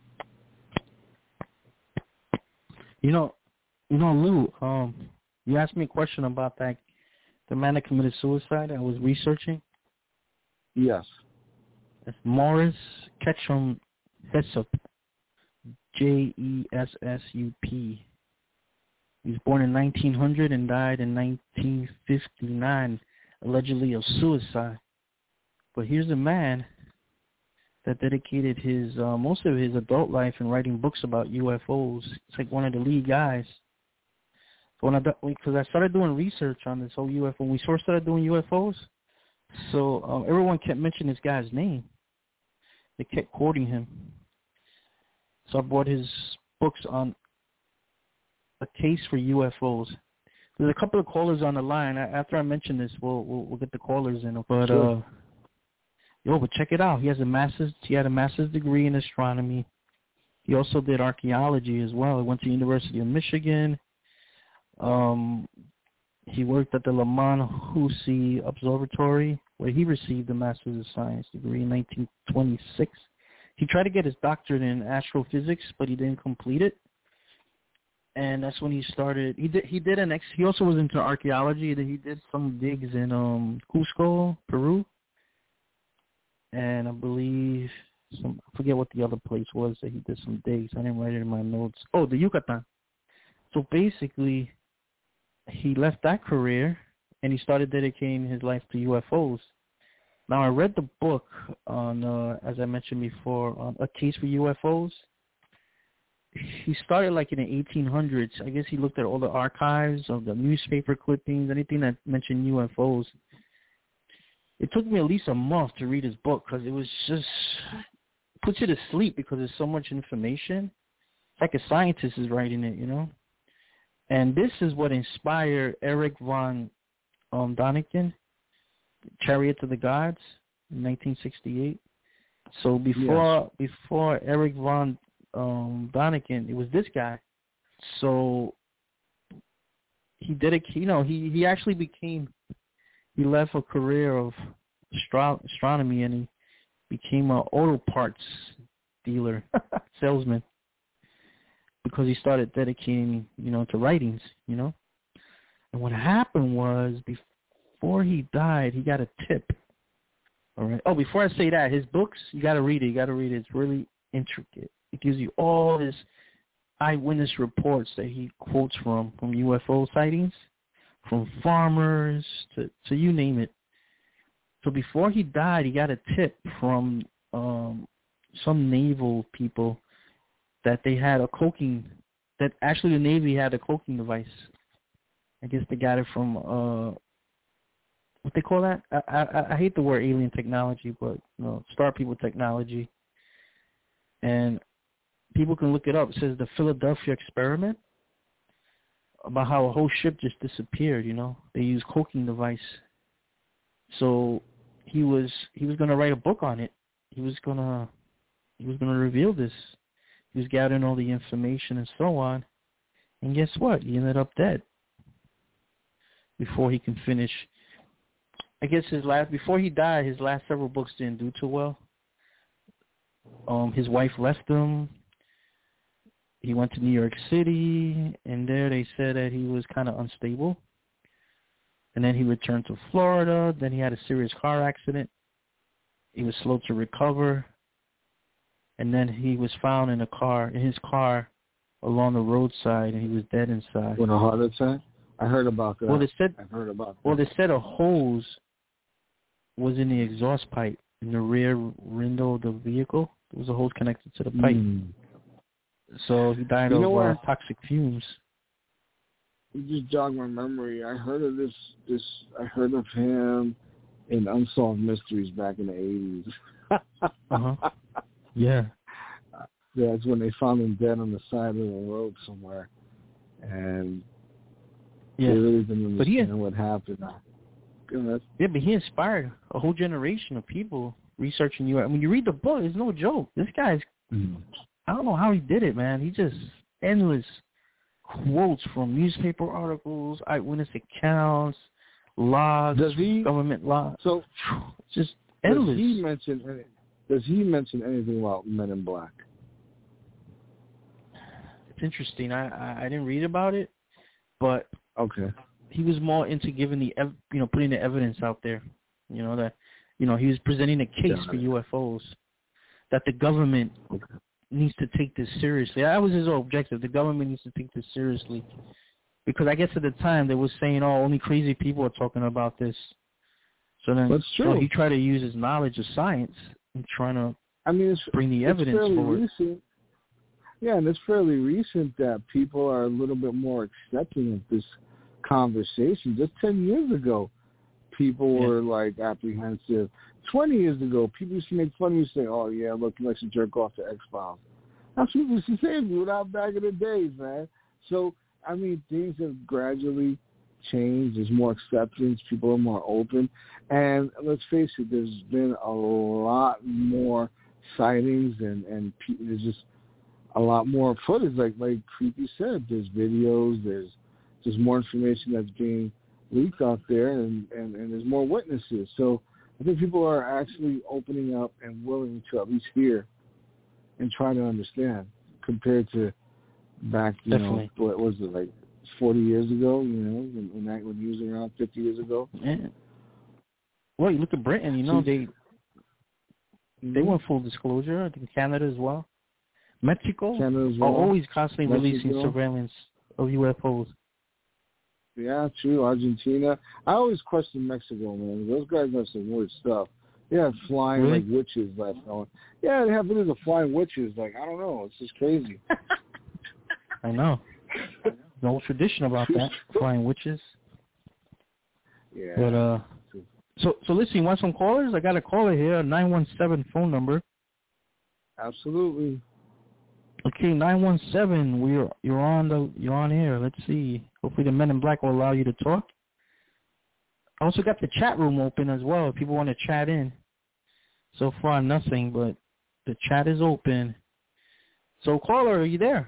You know, you know, Lou, um, you asked me a question about that, the man that committed suicide. I was researching. Yes. It's Morris Ketchum Hessup, J E S S U P. He was born in nineteen hundred and died in nineteen fifty-nine, allegedly of suicide. But here's a man that dedicated his uh, most of his adult life in writing books about U F Os. It's like one of the lead guys. So when I because I started doing research on this whole U F O, when we first started doing U F Os, so um, everyone kept mentioning this guy's name. They kept quoting him. So I bought his books on A Case for U F Os. There's a couple of callers on the line. After I mention this, we'll we'll, we'll get the callers in. But sure. uh, yo, but check it out. He has a master's. He had a master's degree in astronomy. He also did archaeology as well. He went to the University of Michigan. Um, he worked at the Lamont-Houssay Observatory, where he received a master's of science degree in nineteen twenty-six. He tried to get his doctorate in astrophysics, but he didn't complete it. And that's when he started. He did. He did an ex. He also was into archaeology. He did some digs in um, Cusco, Peru, and I believe some. I forget what the other place was that he did some digs. I didn't write it in my notes. Oh, the Yucatan. So basically, he left that career and he started dedicating his life to U F Os. Now, I read the book on, uh, as I mentioned before, on A Case for U F Os. He started like in the eighteen hundreds. I guess he looked at all the archives of the newspaper clippings, anything that mentioned U F Os. It took me at least a month to read his book because it was just puts you to sleep because there's so much information. It's like a scientist is writing it, you know. And this is what inspired Erich von um, Däniken, Chariot of the Gods, in nineteen sixty-eight. So before yes. before Erich von um, Däniken, it was this guy. So he did it. You know, he, he actually became. He left a career of astro- astronomy and he became an auto parts dealer, salesman, because he started dedicating, you know, to writings, you know. And what happened was before he died, he got a tip. All right. Oh, before I say that, his books, you got to read it. You got to read it. It's really intricate. It gives you all his eyewitness reports that he quotes from, from U F O sightings, from farmers to, to you name it. So before he died, he got a tip from um, some naval people that they had a cloaking, that actually the Navy had a cloaking device. I guess they got it from, uh, what they call that? I, I, I hate the word alien technology, but you know, Star People technology. And people can look it up. It says the Philadelphia experiment, about how a whole ship just disappeared, you know. They used cloaking device. So he was he was gonna write a book on it. He was gonna he was gonna reveal this. He was gathering all the information and so on. And guess what? He ended up dead before he can finish. I guess his last before he died, his last several books didn't do too well. Um, his wife left him. He went to New York City, and there they said that he was kind of unstable. And then he returned to Florida. Then he had a serious car accident. He was slow to recover. And then he was found in a car, in his car, along the roadside, and he was dead inside. With a heart attack? I heard about that. Well, they said, I've heard about that. Well, they said a hose was in the exhaust pipe in the rear window of the vehicle. There was a hose connected to the pipe. Mm. So he died you of uh, toxic fumes. You just jogged my memory. I heard of this. This I heard of him in Unsolved Mysteries back in the eighties. uh-huh. Yeah. Yeah, it's when they found him dead on the side of the road somewhere, and yeah. they really didn't understand but he, what happened. Goodness. Yeah, but he inspired a whole generation of people researching you. When you read the book, it's no joke. This guy's. Mm. I don't know how he did it, man. He just endless quotes from newspaper articles, eyewitness accounts, logs, does he, government logs. So, just endless. Does he mention any, Does he mention anything about Men in Black? It's interesting. I, I, I didn't read about it, but okay, he was more into giving the ev- you know putting the evidence out there. You know that you know he was presenting a case yeah. for U F Os that the government. Okay. needs to take this seriously. That was his whole objective. The government needs to take this seriously. Because I guess at the time they were saying, oh, only crazy people are talking about this. So then That's true. So he tried to use his knowledge of science and trying to I mean, it's, bring the it's evidence fairly for it. recent. Yeah, and it's fairly recent that people are a little bit more accepting of this conversation. Just ten years ago, people Yeah. were, like, apprehensive. twenty years ago, people used to make fun of you, say, oh, yeah, look, he likes to jerk off to X-Files. That's what people used to say to me out back in the days, man. So, I mean, things have gradually changed. There's more acceptance. People are more open. And let's face it, there's been a lot more sightings, and, and pe- there's just a lot more footage. Like like Creepy said, there's videos, there's just more information that's being leaked out there, and, and, and there's more witnesses. So I think people are actually opening up and willing to at least hear and try to understand compared to back, you Definitely. know, what was it, like forty years ago, you know, when, when that was using around fifty years ago. Yeah. Well, you look at Britain, you know, they they went full disclosure. I think Canada as well. Mexico Canada as well. are always constantly Mexico. releasing surveillance of U F Os. Yeah, true. Argentina. I always question Mexico, man. Those guys have some weird stuff. They have flying, Really? like, witches last night. Yeah, they have videos of flying witches. Like, I don't know. It's just crazy. I know. No tradition about that, flying witches. Yeah. But, uh, so, so listen, you want some callers? I got a caller here, a nine one seven phone number. Absolutely. Okay, nine one seven, we're, you're on the, you're on air. Let's see. Hopefully the Men in Black will allow you to talk. I also got the chat room open as well if people want to chat in. So far, nothing, but the chat is open. So, caller, are you there?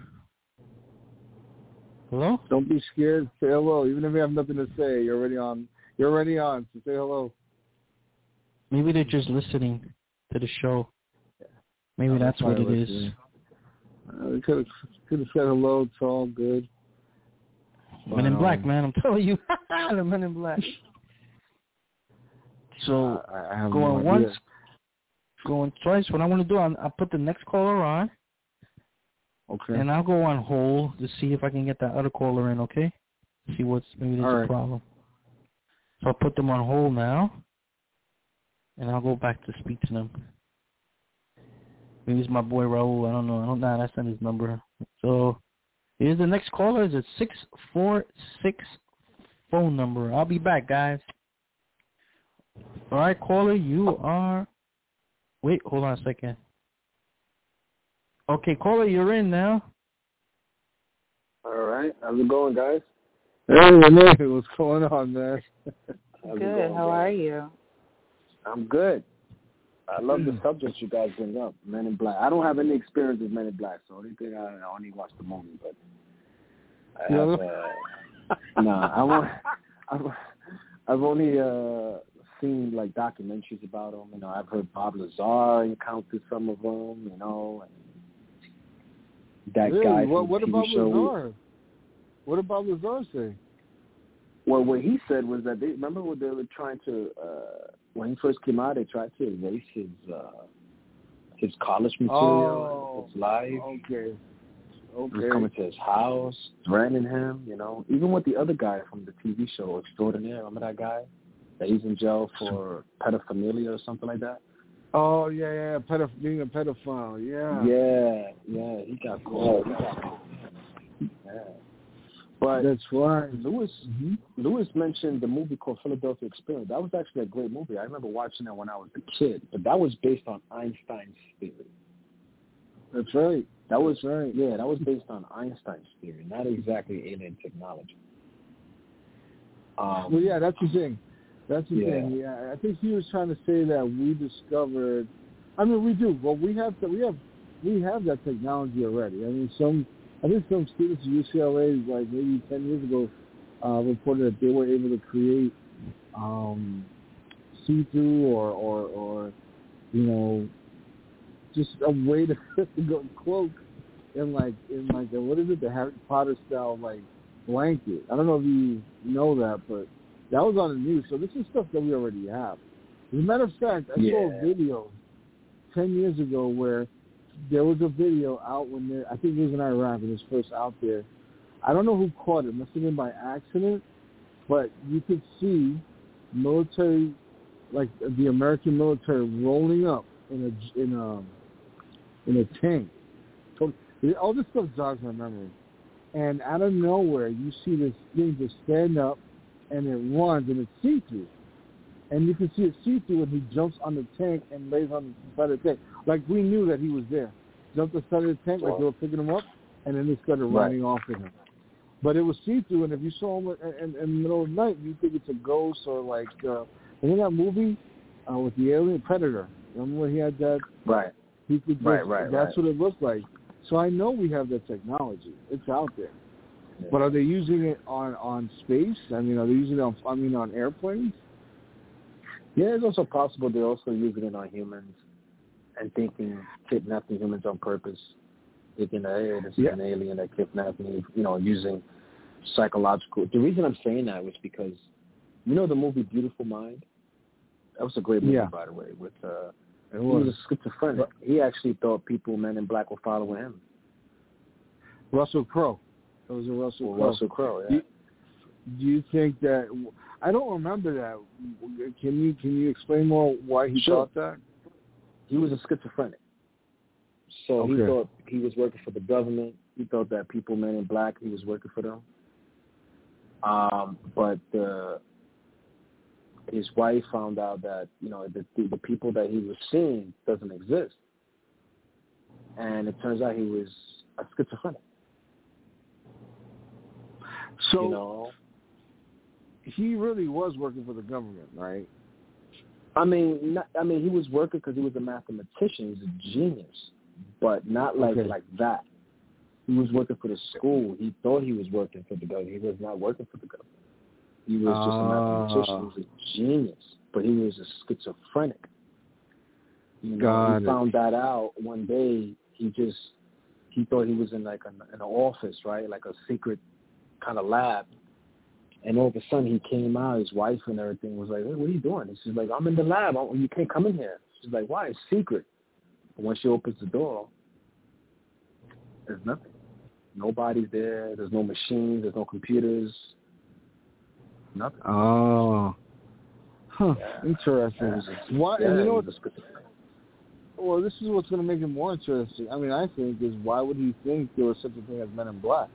Hello? Don't be scared. Say hello. Even if you have nothing to say, you're already on. You're already on, so say hello. Maybe they're just listening to the show. Maybe I'm that's what it probably is. listening. Uh, we could have could have said hello. It's all good. Men in Um, Black, man. I'm telling you. The Men in Black. So, I, I have going no idea. once, going twice. What I want to do, I'll, I'll put the next caller on, Okay. and I'll go on hold to see if I can get that other caller in, okay? See what's, maybe there's All a right. problem. So I'll put them on hold now, and I'll go back to speak to them. Maybe it's my boy Raul. I don't know. I don't know. That's not his number. So here's the next caller. It's a six four six phone number. I'll be back, guys. All right, caller, you are... Wait, hold on a second. Okay, caller, you're in now. All right. How's it going, guys? Hey, Renee. What's going on, man? Good. How are you? I'm good. I love the subject you guys bring up, Men in Black. I don't have any experience with Men in Black, so only thing I, I only watched the movie, but I have, uh, nah, I want, I've, I've only uh, seen like documentaries about them. You know, I've heard Bob Lazar encountered some of them. You know, and that really? guy. What, from what the T V about show, Lazar? What about Lazar say? Well, what he said was that they remember when they were trying to uh, when he first came out, they tried to erase his uh, his college material, Oh, his life. Okay. He was Okay. coming to his house, threatening him. You know, even with the other guy from the T V show Extraordinaire. Remember that guy? That he's in jail for pedophilia or something like that. Oh yeah, yeah, pedoph- being a pedophile. Yeah. Yeah, yeah, he got caught. He got caught. Yeah. But That's right. Lewis Mm-hmm. Lewis mentioned the movie called Philadelphia Experience. That was actually a great movie. I remember watching that when I was a kid. But that was based on Einstein's theory. That's right. That was That's right. Yeah, that was based on Einstein's theory, not exactly alien technology. Um, Well, yeah, that's the thing. That's the Yeah. thing. Yeah, I think he was trying to say that we discovered. I mean, we do. Well, we have to, we have we have that technology already. I mean, some I think some students at U C L A, like maybe ten years ago, uh, reported that they were able to create um, see-through or, or or you know just a way to, to go cloak in like in like a, what is it, the Harry Potter style like blanket. I don't know if you know that, but that was on the news. So this is stuff that we already have. As a matter of fact, I saw Yeah. a video ten years ago where there was a video out when they, I think it was in Iraq when it was first out there. I don't know who caught it. It must have been by accident, but you could see military, like the American military, rolling up in a in a in a tank. So, all this stuff jogs my memory. And out of nowhere, you see this thing just stand up, and it runs, and it's see-through. And you can see it see-through, and he jumps on the tank and lays on the side of the tank. Like, we knew that he was there. Jumped on the side of the tank, like they were picking him up, and then they started running right. off with him. But it was see-through, and if you saw him in, in, in the middle of the night, you think it's a ghost or like, uh, remember that movie uh, with the alien Predator? Remember when he had that? Right. He could just, right, right, That's right. what it looked like. So I know we have that technology. It's out there. Yeah. But are they using it on, on space? I mean, are they using it on, I mean, on airplanes? Yeah, it's also possible they're also using it on humans and thinking, kidnapping humans on purpose. Thinking that, hey, this is yeah. an alien that kidnapped me, you know, using psychological. The reason I'm saying that was because, you know the movie Beautiful Mind? That was a great movie, yeah. by the way, with, uh, it he was. was a schizophrenic. He actually thought people, men in black, were following him. Russell Crowe. It was a Russell well, Crowe. Russell Crowe, yeah. Do you, do you think that, I don't remember that. Can you can you explain more why he sure. thought that? He was a schizophrenic. So okay. he thought he was working for the government. He thought that people, men in black, he was working for them. Um, but uh, his wife found out that, you know, the, the people that he was seeing doesn't exist. And it turns out he was a schizophrenic. So you know, he really was working for the government, right? I mean, not, I mean, he was working because he was a mathematician. He was a genius, but not like okay. like that. He was working for the school. He thought he was working for the government. He was not working for the government. He was just a mathematician. He was a genius, but he was a schizophrenic. You know, Got he it. found that out one day. He just he thought he was in like an, in an office, right, like a secret kind of lab. And all of a sudden he came out. His wife and everything was like, "Hey, what are you doing?" He says, "Like, I'm in the lab. I'm, you can't come in here." She's like, "Why? It's secret." And when she opens the door, there's nothing. Nobody's there. There's no machines. There's no computers. Nothing. Oh. Huh. Yeah. Interesting. Yeah. Why? Yeah, and you know what? just, Well, this is what's going to make it more interesting. I mean, I think is why would he think there was such a thing as Men in Black?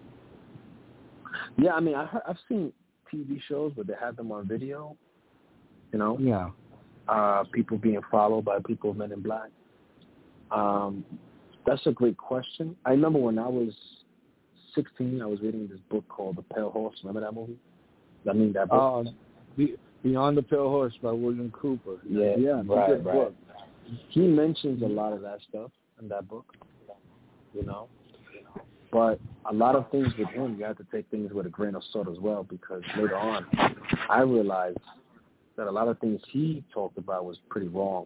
Yeah, I mean, I heard, I've seen T V shows where they have them on video. You know. Yeah. Uh, people being followed by people of Men in Black. Um, that's a great question. I remember when I was sixteen, I was reading this book called The Pale Horse. Remember that movie? I mean, that book? Uh, Beyond the Pale Horse by William Cooper. Yeah, yeah right, good right. book. He mentions a lot of that stuff in that book, you know. But a lot of things with him, you have to take things with a grain of salt as well, because later on, I realized that a lot of things he talked about was pretty wrong.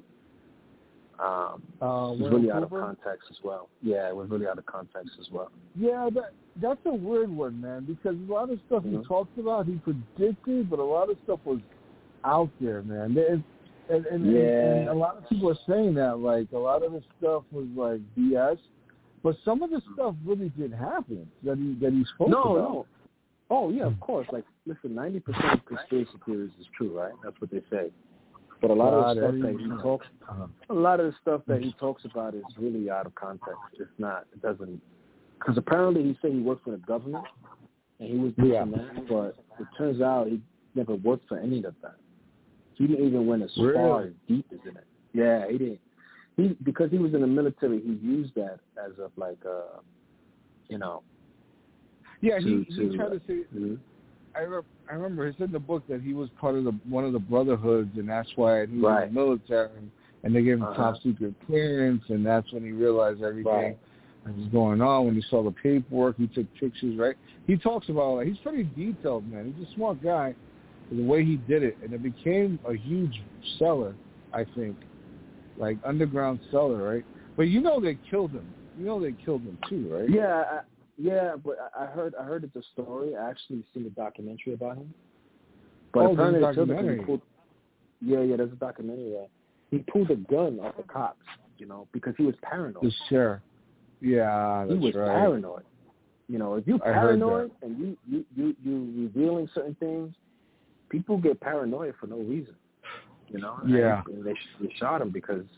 Um, uh, it was really out of context as well. Yeah, it was really out of context as well. Yeah, that that's a weird one, man, because a lot of stuff mm-hmm. he talked about, he predicted, but a lot of stuff was out there, man. And, and, and, yeah. and, and a lot of people are saying that, like, a lot of the stuff was, like, B S, but some of the stuff really did happen that he that he spoke no, about. No, no. Oh, yeah, of course. Like, listen, ninety percent of conspiracy theories is true, right? That's what they say. But a lot God, of the stuff that he talks, uh-huh. a lot of the stuff that he talks about is really out of context. It's not. It doesn't. Because apparently he said he worked for the government and he was doing yeah. that, but it turns out he never worked for any of that. He didn't even went as really? far as deep as in it. Yeah, he didn't. He because he was in the military, he used that as of like, uh, you know. Yeah, to, he, he to, tried to say. Mm-hmm. I remember, I remember it's in the book that he was part of the one of the brotherhoods, and that's why he was right. in the military, and, and they gave him uh-huh. top secret clearance, and that's when he realized everything right. that was going on. When he saw the paperwork, he took pictures. Right? He talks about all that. He's pretty detailed, man. He's a smart guy. The way he did it, and it became a huge seller, I think, like underground seller, right? But you know they killed him. You know they killed him too, right? Yeah. I, Yeah, but I heard I heard it's a story. I actually seen a documentary about him. But oh, apparently there's a documentary. He pulled, yeah, yeah, there's a documentary. Yeah. He pulled a gun off the cops, you know, because he was paranoid. The sheriff. Yeah, that's he was right. paranoid. You know, if you're I paranoid and you you you you revealing certain things, people get paranoid for no reason. You know. Yeah. And they they shot him because he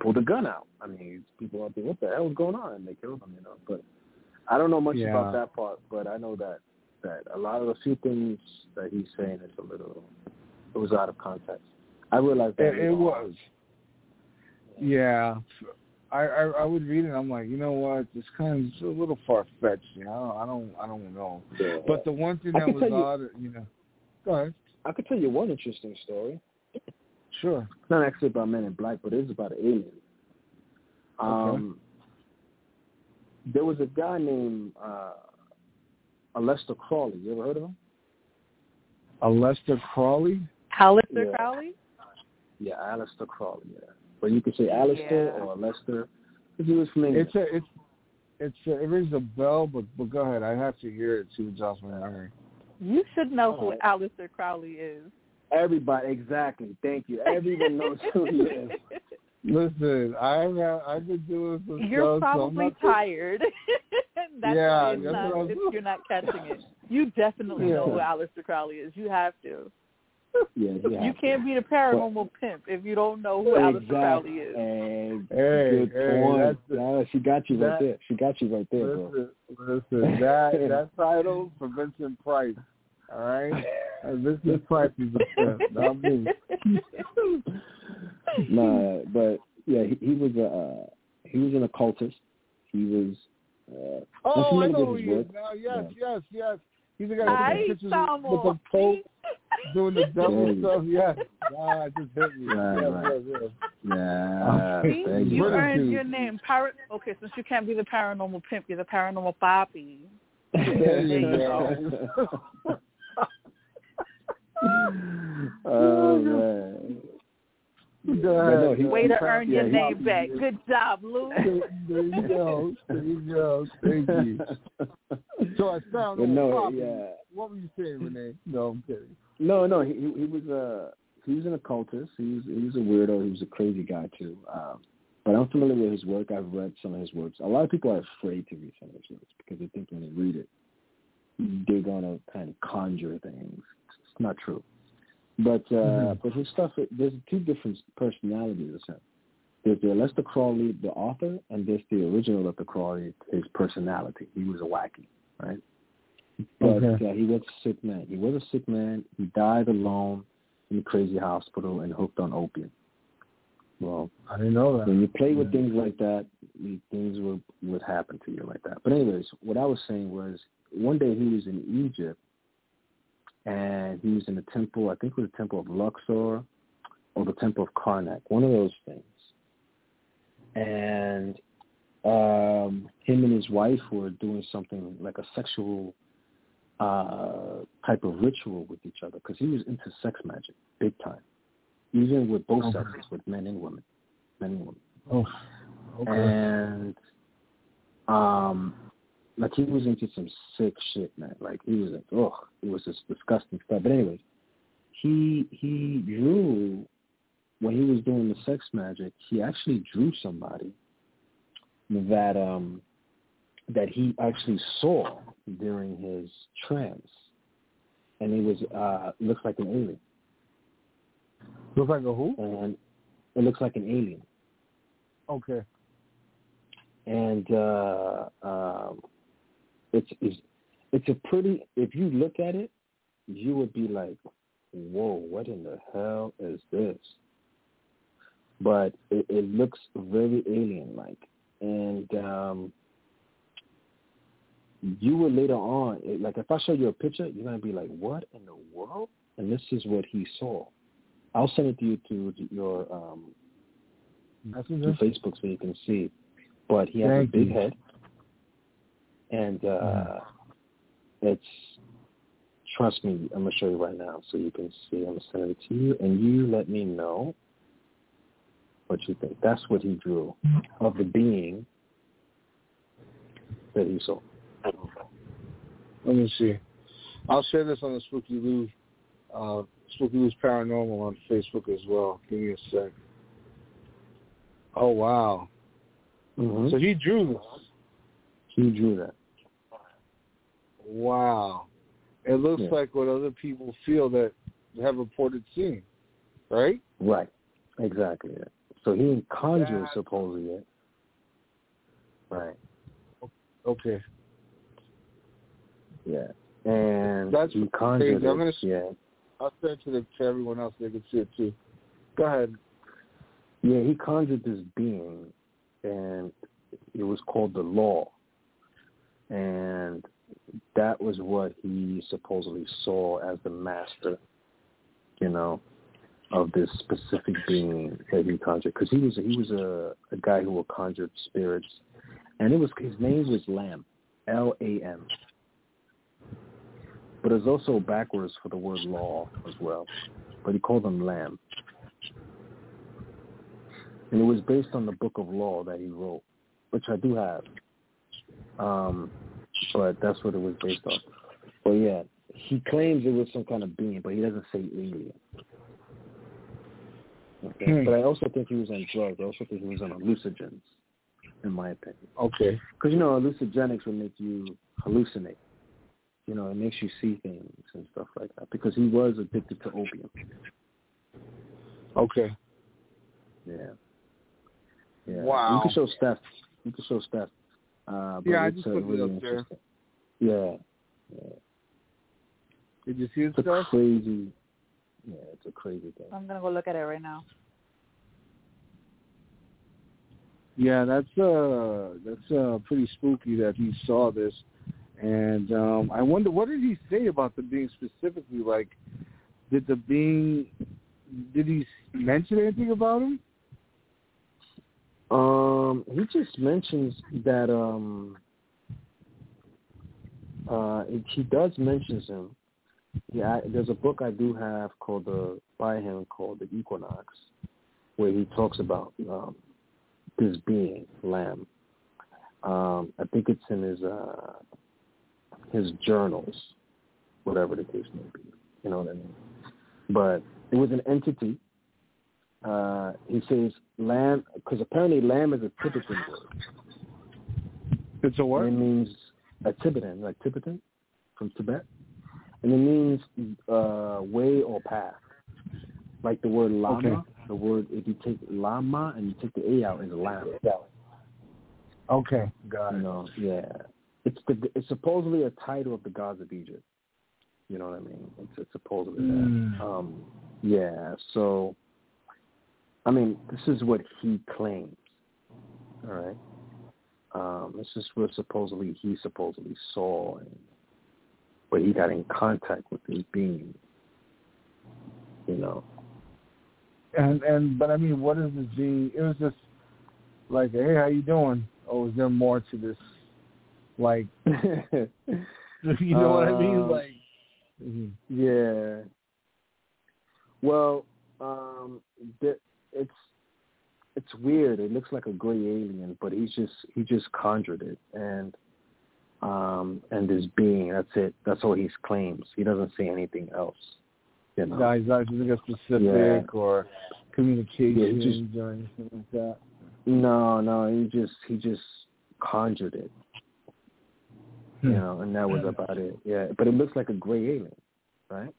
pulled a gun out. I mean, people out there, what the hell is going on? And they killed him, you know. But I don't know much yeah. about that part, but I know that, that a lot of the few things that he's saying is a little, it was out of context. I realized that. It, it was. Yeah. I, I I would read it and I'm like, you know what, it's kind of a little far-fetched. You know, I don't I don't know. Yeah. But the one thing I that can was tell you, odd, you know, go ahead. I could tell you one interesting story. Sure. It's not actually about Men in Black, but it is about an alien. Um, okay. There was a guy named uh, Aleister Crowley. You ever heard of him? Aleister Crowley? Aleister Yeah. Crowley? Yeah, Aleister Crowley, yeah. But you could say Aleister Yeah. or Aleister, because he was from England. It's a, it's, it's a, it rings a bell, but, but go ahead. I have to hear it, see what's off my memory. You should know who Right. Aleister Crowley is. Everybody, exactly. Thank you. Everyone knows who he is. Listen, I've I've been doing some You're stuff. probably so I'm not tired. That's Yeah, why it's that's not, what I'm- it's, you're not catching it. You definitely Yeah. know who Aleister Crowley is. You have to. Yeah, yeah. You can't be the paranormal pimp if you don't know who Aleister Crowley is. And Hey, good hey, point. that's the- No, she got you right that- there. She got you right there, bro. Listen, listen, that that title for Vincent Price, all right? Uh, Vincent Price is a pimp, not me. Nah, but yeah, he, he was a uh, he was an occultist. He was. Uh, I'm Oh, I familiar know who with he his is work. now. Yes, Yeah. yes, yes. He's the guy I taking pictures saw with, with the more. Pope doing the devil Yeah. stuff. Yes. Ah, it just hit me. Right, yes, right. yes, yes. Yeah, See, thank you you. British earned dude. your name. Par- okay, since you can't be the paranormal pimp, you're the paranormal papi. There you There you go. Oh man. Go But ahead. no, he- Way to he- earn yeah, your he- name back. Good job, Lou. There you go. There you go. Thank you. So I found But on no, Poppy. yeah. What were you saying, Renee? No, I'm kidding. No, no, he he, he was a he was an occultist. He was he was a weirdo. He was a crazy guy too. Um, but I'm familiar with his work. I've read some of his works. A lot of people are afraid to read some of his works because they think when they read it, they're gonna kind of conjure things. It's not true. But uh, Mm-hmm. but his stuff, there's two different personalities of him. There's the Aleister Crowley, the author, and there's the original Aleister Crowley, his personality. He was a wacky, right? But Okay. uh, he was a sick man. He was a sick man. He died alone in a crazy hospital and hooked on opium. Well, I didn't know that. when you play with Yeah. things like that, these things would, would happen to you like that. But anyways, what I was saying was one day he was in Egypt, and he was in the temple, I think it was the temple of Luxor or the temple of Karnak, one of those things. And um, him and his wife were doing something like a sexual uh, type of ritual with each other because he was into sex magic big time, even with both Okay. sexes, with men and women, men and women. Oh, okay. And um, like he was into some sick shit, man. Like he was like, oh, it was just disgusting stuff. But anyways, he he drew when he was doing the sex magic. He actually drew somebody that um that he actually saw during his trance, and it was uh looks like an alien. Looks like a who? And it looks like an alien. Okay. And uh, um, it's, it's it's a pretty. If you look at it, you would be like, "Whoa, what in the hell is this?" But it, it looks very alien-like, and um, you will later on, it, like if I show you a picture, you're gonna be like, "What in the world?" And this is what he saw. I'll send it to you to your um, Messenger? to Facebook so you can see. But he has Thank a big you. head, and uh, Mm-hmm. it's, trust me, I'm going to show you right now so you can see. I'm going to send it to you, and you let me know what you think. That's what he drew of the being that he saw. Let me see. I'll share this on the Spooky Lou, uh, Spooky Lou's Paranormal on Facebook as well. Give me a sec. Oh, wow. Mm-hmm. So he drew this. He drew that. Wow. It looks Yeah. like what other people feel that have reported seeing, right? Right. Exactly. Yeah. So he didn't conjure Yeah. supposedly it. Right. Okay. Yeah. And That's he conjured crazy. I'm it. gonna, Yeah. I'll send it to, the, to everyone else so they can see it too. Go ahead. Yeah, he conjured this being, and it was called the Law. And that was what he supposedly saw as the master, you know, of this specific being that he conjured. Because he was he was a, a guy who conjured spirits, and it was his name was Lam, L A M. But it's also backwards for the word law as well. But he called him Lam. And it was based on the book of law that he wrote, which I do have. Um, but that's what it was based on. But yeah, he claims it was some kind of being, but he doesn't say alien. Okay. Hmm. But I also think he was on drugs. I also think he was on hallucinogens, in my opinion. Okay. Because, you know, hallucinogenics will make you hallucinate. You know, it makes you see things and stuff like that. Because he was addicted to opium. Okay. Yeah. Yeah. Wow. You can show Steph. You can show Steph. Uh, but yeah, I it's just uh, put really it up there. Yeah. Yeah. Did you see it, It's a Steph? crazy. Yeah, it's a crazy thing. I'm gonna go look at it right now. Yeah, that's uh, that's uh, pretty spooky that he saw this, and um, I wonder what did he say about the being specifically? Like, did the being, did he mention anything about him? Um, he just mentions that um, uh, he does mention him. Yeah, I, there's a book I do have called the by him called The Equinox, where he talks about um, this being Lam. Um, I think it's in his uh, his journals, whatever the case may be. You know what I mean? But it was an entity. Uh, he says Lam, because apparently Lam is a Tibetan word. It's a what? And it means a Tibetan, like Tibetan from Tibet. And it means uh, way or path. Like the word lama, okay. The word, if you take lama and you take the A out, is lam. Okay, got it. You know, yeah. It's the it's supposedly a title of the gods of Egypt. You know what I mean? It's, it's supposedly mm. that. Um, yeah, so, I mean, this is what he claims. All right? Um, this is what supposedly he supposedly saw and but he got in contact with this being, you know. And and but I mean, what is this being? It was just like, hey, how you doing? Or is there more to this? Like, you know uh, what I mean? Like, mm-hmm. yeah. Well, um, it's it's weird. It looks like a gray alien, but he's just he just conjured it and. Um, and this being, that's it. That's all he claims. He doesn't say anything else. You know? No, he's not doing a specific yeah. or communications yeah, just, or anything like that. No, no, he just he just conjured it. Hmm. You know, and that was about it. Yeah, but it looks like a gray alien, right?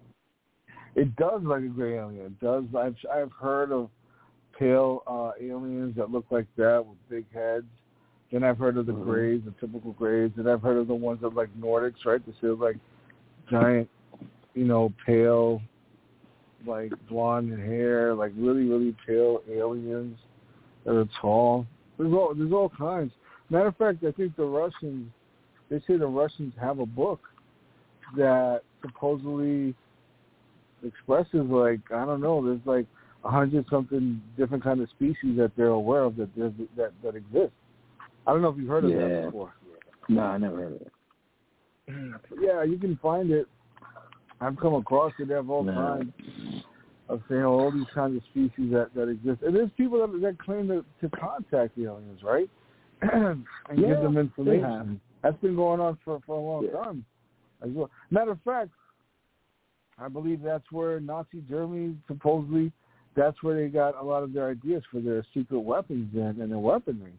It does look like a gray alien. It does. I've I've heard of pale uh, aliens that look like that with big heads. Then I've heard of the mm-hmm. grays, the typical grays. And I've heard of the ones that like Nordics, right? They say like giant, you know, pale, like blonde hair, like really, really pale aliens that are tall. There's all there's all kinds. Matter of fact, I think the Russians, they say the Russians have a book that supposedly expresses like, I don't know, there's like a hundred something different kind of species that they're aware of that that that exist. I don't know if you've heard of yeah. that before. No, I never heard of it. Yeah, you can find it. I've come across it. They have all no. kinds of saying all these kinds of species that, that exist. And there's people that, that claim to, to contact the aliens, right? and yeah, give them information. That's been going on for, for a long yeah. time as well. Matter of fact, I believe that's where Nazi Germany, supposedly, that's where they got a lot of their ideas for their secret weapons and, and their weaponry.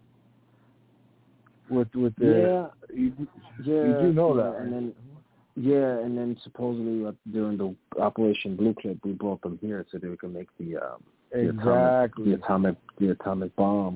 With with the yeah, you, yeah, you do know yeah, that, right? and then yeah, and then supposedly uh, during the Operation Blue Clip, we brought them here so they could make the um, Exactly. The atomic, the atomic, the atomic bomb.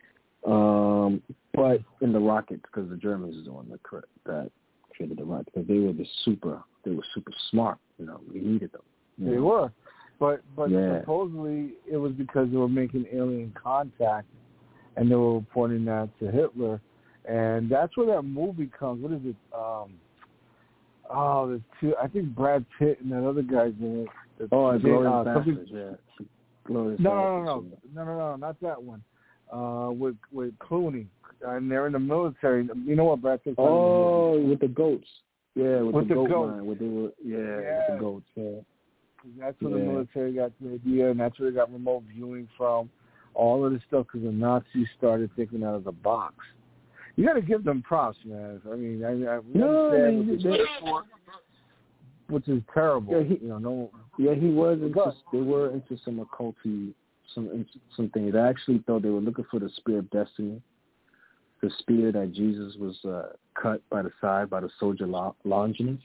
Um, but in the rockets, because the Germans is the one that cre- that created the rockets, because they were the super, they were super smart. You know, we needed them. They know? were, but but yeah. supposedly it was because they were making alien contact, and they were reporting that to Hitler, and that's where that movie comes. What is it? Um, oh, there's two. I think Brad Pitt and that other guy's in it. Oh, Glorious uh, Bastards. Yeah. Glorious no, Bastards. no, no, no, no, no, no, not that one. Uh, with with Clooney, and they're in the military. You know what Brad Pitt? Oh, with the goats. Yeah, with, with the, the goat goats. line, where they were, yeah, yeah, with the goats. Yeah. That's where yeah. the military got the idea, and that's where they got remote viewing from. All of this stuff because the Nazis started thinking out of the box. You got to give them props, man. I mean, I, I no, I mean, what they, for, which is terrible. Yeah, he, you know, no. Yeah, he was into. They were into some occulty, some some things. I actually thought they were looking for the spear of destiny, the spear that Jesus was uh, cut by the side by the soldier Longinus.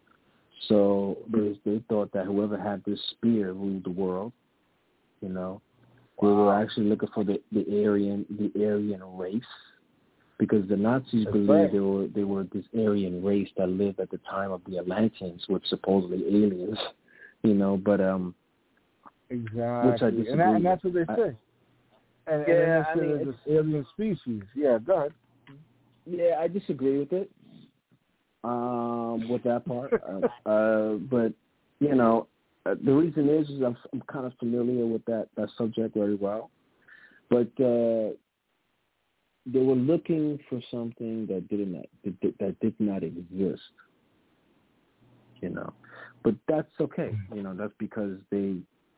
So they they thought that whoever had this spear ruled the world. You know, wow. They were actually looking for the, the Aryan the Aryan race, because the Nazis That's believed right. they were they were this Aryan race that lived at the time of the Atlanteans, which supposedly aliens. You know, but um, exactly, which I disagree and, that, and that's what they I, say. And, yeah, and I mean, it's this alien species. Yeah, go ahead. Yeah, I disagree with it. Um, with that part, uh, uh, but you know, uh, the reason is, is I'm, I'm kind of familiar with that, that subject very well. But uh, they were looking for something that didn't that, that did not exist. You know, but that's okay. You know, that's because they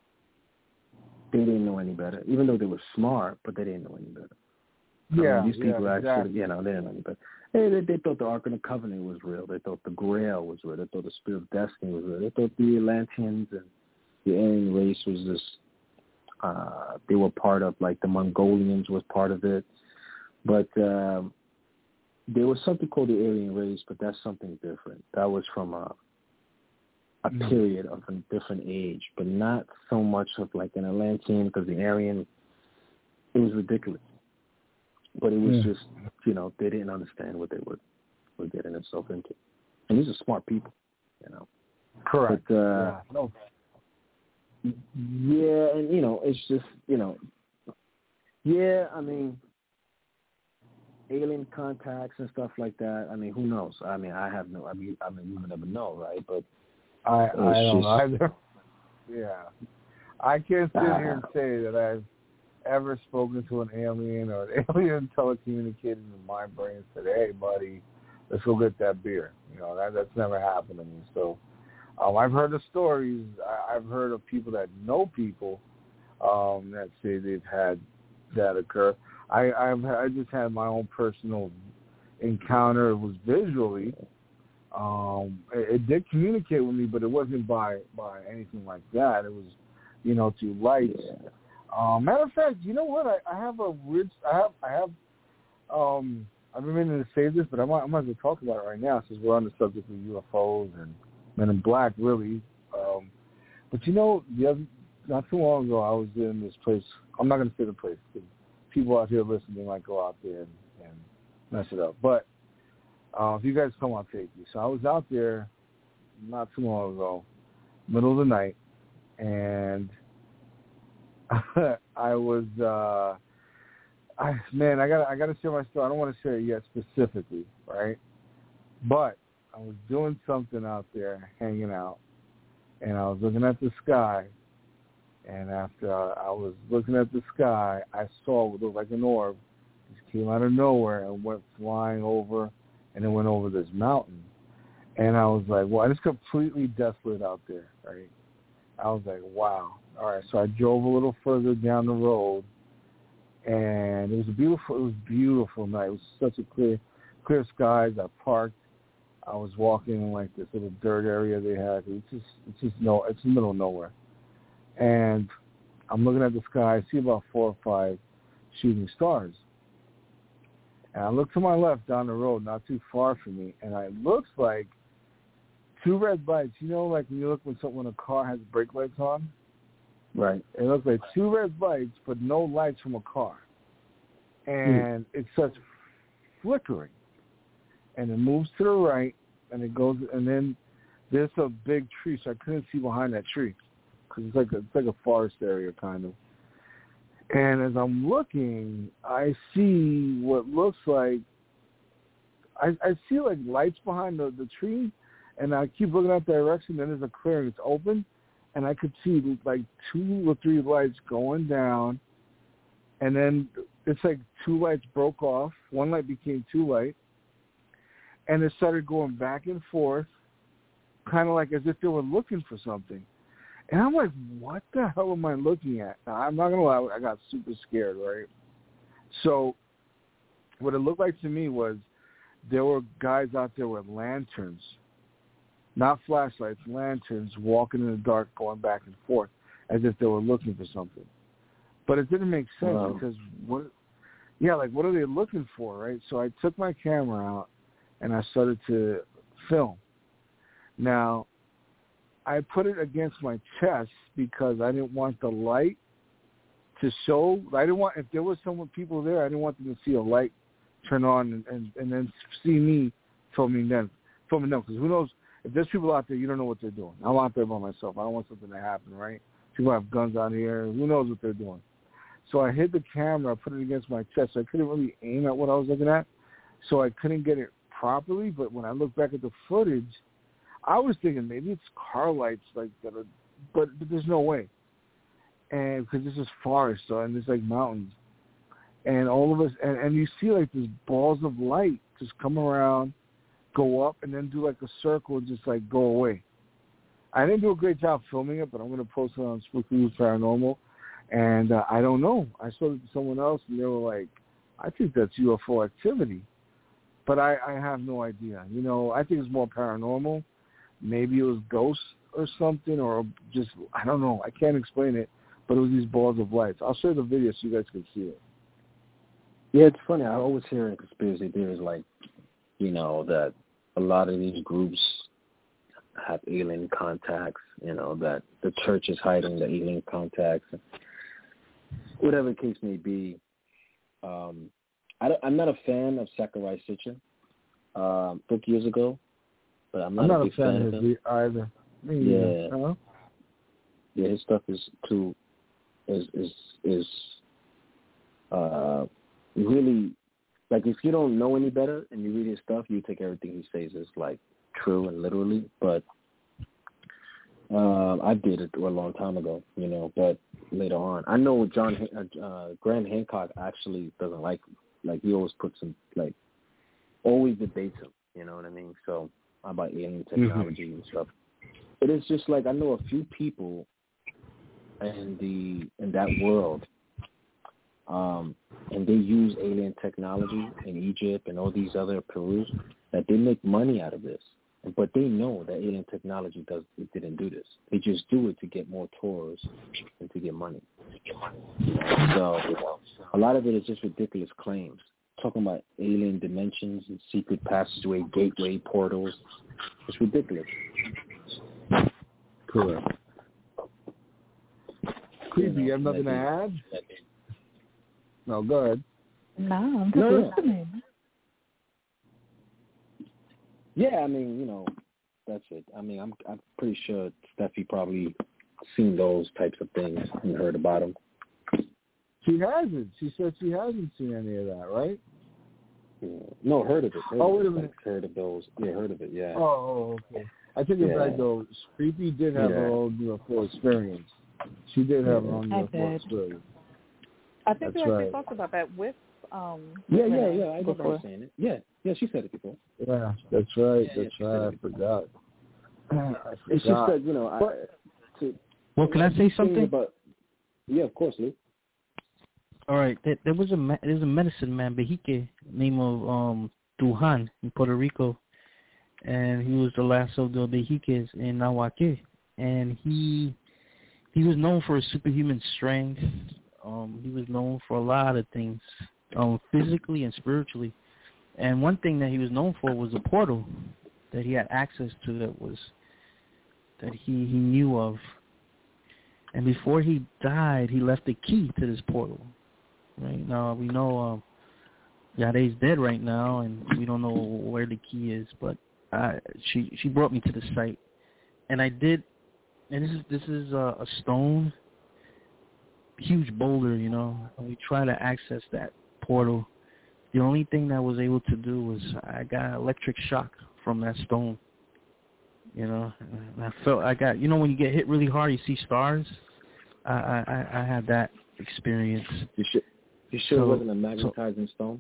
they didn't know any better, even though they were smart, but they didn't know any better. Yeah, I mean, these people yeah, actually, exactly. you know, they didn't know any better. Hey, they, they thought the Ark of the Covenant was real. They thought the Grail was real. They thought the Spirit of Destiny was real. They thought the Atlanteans and the Aryan race was this. Uh, they were part of, like, the Mongolians was part of it. But um, there was something called the Aryan race, but that's something different. That was from a, a mm. period of a different age, but not so much of, like, an Atlantean, because the Aryan, it was ridiculous. But it was yeah. just, you know, they didn't understand what they were, were getting themselves into. And these are smart people, you know. Correct. But, uh, yeah. No. yeah, and, you know, it's just, you know, yeah, I mean, alien contacts and stuff like that, I mean, who knows? I mean, I have no, I mean, I mean, you would never know, right? But I, I don't just, know either. Yeah. I can't sit uh, here and say that I've ever spoken to an alien or an alien telecommunicated in my brain and said, hey, buddy, let's go get that beer. You know, that that's never happened to me. So um, I've heard of stories. I, I've heard of people that know people um, that say they've had that occur. I I've, I just had my own personal encounter. It was visually. Um, it, it did communicate with me, but it wasn't by, by anything like that. It was, you know, through lights. Yeah. Um, matter of fact, you know what? I, I have a weird. I have. I have. Um, I've been meaning to say this, but I might. I might as well talk about it right now since we're on the subject of U F Os and Men in Black, really. Um, but you know, the other, not too long ago, I was in this place. I'm not going to say the place because people out here listening might go out there and, and mess it up. But uh, if you guys come, I'll take you. So I was out there not too long ago, middle of the night, and I was, uh, I man, I got I got to share my story. I don't want to share it yet specifically, right? But I was doing something out there, hanging out, and I was looking at the sky. And after I was looking at the sky, I saw what looked like an orb. It came out of nowhere and went flying over, and it went over this mountain. And I was like, well, it's completely desolate out there, right? I was like, wow. All right, so I drove a little further down the road, and it was a beautiful, it was a beautiful night. It was such a clear, clear skies. I parked. I was walking in like this little dirt area they had. It's just, it's just no, it's in the middle of nowhere. And I'm looking at the sky. I see about four or five shooting stars. And I look to my left down the road, not too far from me, and it looks like two red lights. You know, like when you look when someone when a car has brake lights on. Right. It looks like two red lights, but no lights from a car. And mm. it starts flickering. And it moves to the right, and it goes, and then there's a big tree, so I couldn't see behind that tree because it's like a, it's like a forest area kind of. And as I'm looking, I see what looks like I, I see like lights behind the, the tree, and I keep looking that direction. Then there's a clearing; it's open, and I could see like two or three lights going down, and then it's like two lights broke off. One light became two lights, and it started going back and forth, kind of like as if they were looking for something. And I'm like, what the hell am I looking at? Now, I'm not going to lie, I got super scared, right? So what it looked like to me was there were guys out there with lanterns, not flashlights, lanterns, walking in the dark, going back and forth as if they were looking for something. But it didn't make sense wow. because, what? yeah, like what are they looking for, right? So I took my camera out and I started to film. Now, I put it against my chest because I didn't want the light to show. I didn't want, if there was someone, people there, I didn't want them to see a light turn on and, and, and then see me filming them. Filming them, because who knows, if there's people out there, you don't know what they're doing. I'm out there by myself. I don't want something to happen, right? People have guns out here. Who knows what they're doing? So I hid the camera. I put it against my chest. So I couldn't really aim at what I was looking at. So I couldn't get it properly. But when I look back at the footage, I was thinking maybe it's car lights like that, are, but, but there's no way. And because this is forest, so, and there's like mountains, and all of us, and, and you see like these balls of light just come around, go up, and then do like a circle and just like go away. I didn't do a great job filming it, but I'm going to post it on Spooky News Paranormal, and uh, I don't know. I showed it to someone else, and they were like, I think that's U F O activity, but I, I have no idea. You know, I think it's more paranormal. Maybe it was ghosts or something, or just, I don't know. I can't explain it, but it was these balls of lights. I'll show you the video so you guys can see it. Yeah, it's funny. I always hear in conspiracy theories, like, you know, that a lot of these groups have alien contacts, you know, that the church is hiding the alien contacts. Whatever the case may be, um, I I'm not a fan of Zachariah Sitchin. Um, book years ago. But I'm not, I'm not a big a fan, fan of him either. Me yeah, either. Uh-huh. yeah, his stuff is too is is is uh really, like, if you don't know any better and you read his stuff, you take everything he says as like true and literally. But uh, I did it a long time ago, you know. But later on, I know John uh, Graham Hancock actually doesn't like him. Like, he always puts him, like, always debates him. You know what I mean? So. About alien technology mm-hmm. and stuff. It is just like I know a few people in the in that world, um, and they use alien technology in Egypt and all these other Peru that they make money out of this. But they know that alien technology does it didn't do this. They just do it to get more tours and to get money. So a lot of it is just ridiculous claims. Talking about alien dimensions and secret passageway, gateway, portals. It's ridiculous. Correct. Creepy, you have nothing to add? No, go ahead. No, I'm just no, listening. Yeah, I mean, you know, that's it. I mean, I'm I'm pretty sure Steffi probably seen those types of things and heard about them. She hasn't. She said she hasn't seen any of that, right? Yeah. No, heard of it. Heard oh, of wait it. a minute. Like, heard of those. Yeah, heard of it, yeah. Oh, okay. I think it's yeah. like, though, Creepy did have yeah. her own U F O experience. She did have her own I U F O did. experience. I think That's we actually right. talked about that with um. Yeah, yeah, yeah. I before. remember saying it. Yeah, yeah. She said it before. Yeah, that's right. Yeah, that's yeah, right. I forgot. I forgot. It's just that, you know, I. To, well, can I say something? About, yeah, of course, Lou. All right, there, there was a there's a medicine man, Behike, name of um Duhan in Puerto Rico, and he was the last of the Behikes in Nahuatl, and he he was known for his superhuman strength. Um, he was known for a lot of things, um, physically and spiritually. And one thing that he was known for was a portal that he had access to that was that he, he knew of. And before he died, he left the key to this portal. Right now, we know um, Yade's dead right now, and we don't know where the key is. But I, she she brought me to the site, and I did. And this is this is a, a stone, huge boulder, you know. And we try to access that portal. The only thing that I was able to do was I got electric shock from that stone. You know, and I felt I got, you know, when you get hit really hard, you see stars. I I, I had that experience. You sure, you sure so, it wasn't a magnetizing so, stone?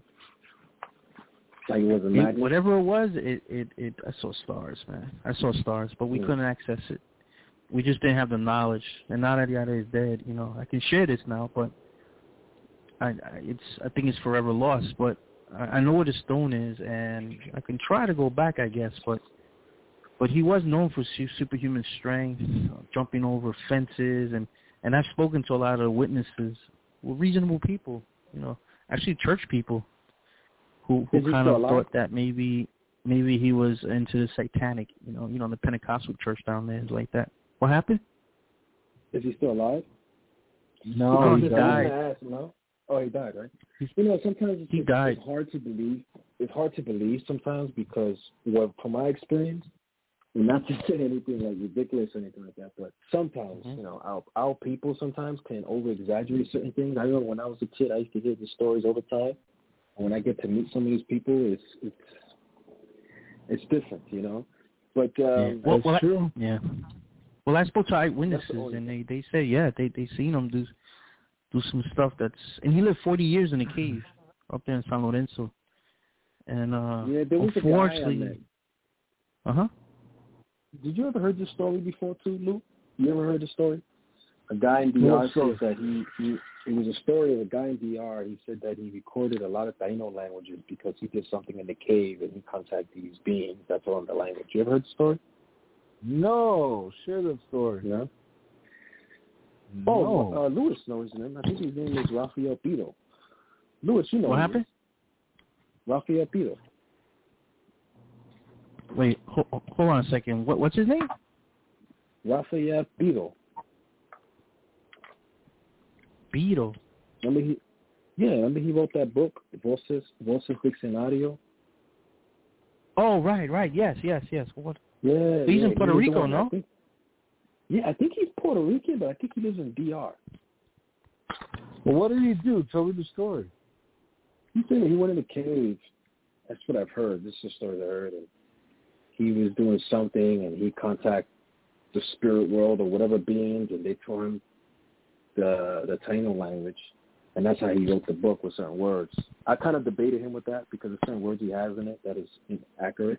Like it was a it, magnet? Whatever it was, it, it, it, I saw stars, man. I saw stars, but we yeah. couldn't access it. We just didn't have the knowledge. And now that Yada is dead, you know, I can share this now, but I, I it's I think it's forever lost. But I, I know where the stone is, and I can try to go back, I guess, but But he was known for superhuman strength, uh, jumping over fences, and, and I've spoken to a lot of witnesses, well, reasonable people, you know, actually church people, who, who kind of thought that maybe maybe he was into the satanic, you know, you know, the Pentecostal church down there is like that. What happened? Is he still alive? No, no he, he died. Ask, no? Oh, he died, right? You know, sometimes it's, he it's, died. it's hard to believe. It's hard to believe sometimes because, well, from my experience, not to say anything like ridiculous or anything like that, but sometimes, mm-hmm. you know, our, our people sometimes can over-exaggerate certain things. I remember when I was a kid, I used to hear these stories over time. And when I get to meet some of these people, it's it's it's different, you know. But um, yeah. well, that's well, true. I, yeah. Well, I spoke to eyewitnesses, the and they, they say, yeah, they they seen him do do some stuff that's, and he lived forty years in a cave up there in San Lorenzo. And uh, yeah, there was unfortunately, a guy I met. Uh huh. Did you ever heard this story before too, Lou? You ever heard the story? A guy in D R says that he, he, it was a story of a guy in D R. He said that he recorded a lot of Taino languages because he did something in the cave and he contacted these beings that told him the language. You ever heard the story? No. Share the story. Yeah. No. Oh, uh, Louis knows his name. I think his name is Rafael Pito. Louis, you know what him. happened? Rafael Pito. Wait, hold, hold on a second. What, what's his name? Rafael Pito. Pito. Remember he? Yeah, remember he wrote that book, Voces Voces Diccionario. Oh, right, right. Yes, yes, yes. What? Yeah. He's yeah, in Puerto he Rico, one, no? I think, yeah, I think he's Puerto Rican, but I think he lives in D R. Well, what did he do? Tell me the story. He said he went in a cave. That's what I've heard. This is the story I heard. And he was doing something, and he contacted the spirit world or whatever beings, and they told him the the Taino language, and that's how he wrote the book with certain words. I kind of debated him with that because of certain words he has in it that is inaccurate.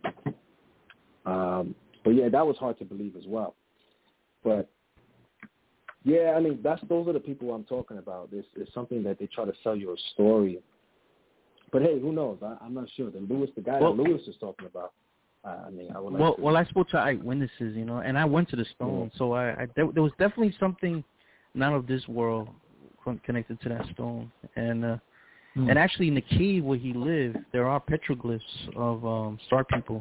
Um, but yeah, that was hard to believe as well. But yeah, I mean, that's those are the people I'm talking about. This is something that they try to sell you a story. But hey, who knows? I, I'm not sure. The Lewis, the guy well, that Lewis is talking about. Uh, I mean, I would like well, to. Well, I spoke to eyewitnesses, you know, and I went to the stone, yeah. so I, I there, there was definitely something not of this world connected to that stone, and uh, hmm. and actually in the cave where he lived, there are petroglyphs of um, star people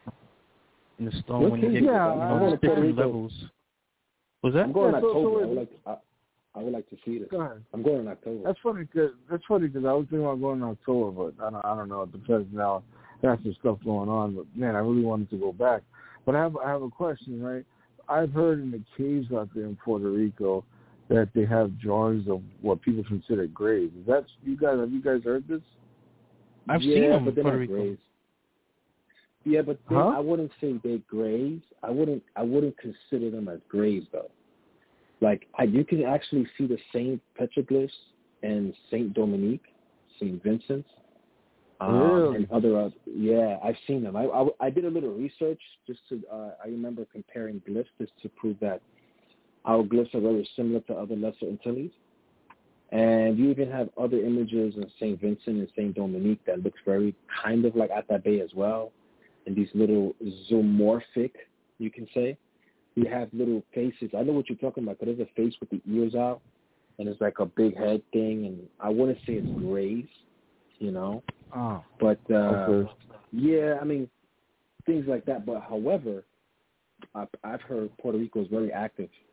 in the stone. What when you get, yeah, you know, there's different levels. Was that? I'm going yeah, in so, October. So I would like to, I, I would like to see this. Go ahead. I'm going in October. That's funny because that's funny because I was thinking about going in October, but I don't, I don't know because now that's the stuff going on. But man, I really wanted to go back. But I have I have a question, right? I've heard in the caves out there in Puerto Rico that they have drawings of what people consider graves. Is that you guys? Have you guys heard this? I've yeah, seen them but in Puerto Rico. Graves. Yeah, but they, huh? I wouldn't say they're graves. I wouldn't. I wouldn't consider them as graves though. Like I, you can actually see the same petroglyphs and Saint Dominique, Saint Vincent, um, really? and other. Uh, yeah, I've seen them. I, I, I did a little research just to. Uh, I remember comparing glyphs just to prove that our glyphs are very similar to other Lesser Antilles. And you even have other images of Saint Vincent and Saint Dominique that looks very kind of like Atabey as well. And these little zoomorphic, you can say. You have little faces. I know what you're talking about, because there's a face with the ears out, and it's like a big head thing. And I wouldn't say it's grays, you know. Oh. But, uh, okay. yeah, I mean, things like that. But, however, I've, I've heard Puerto Rico is very active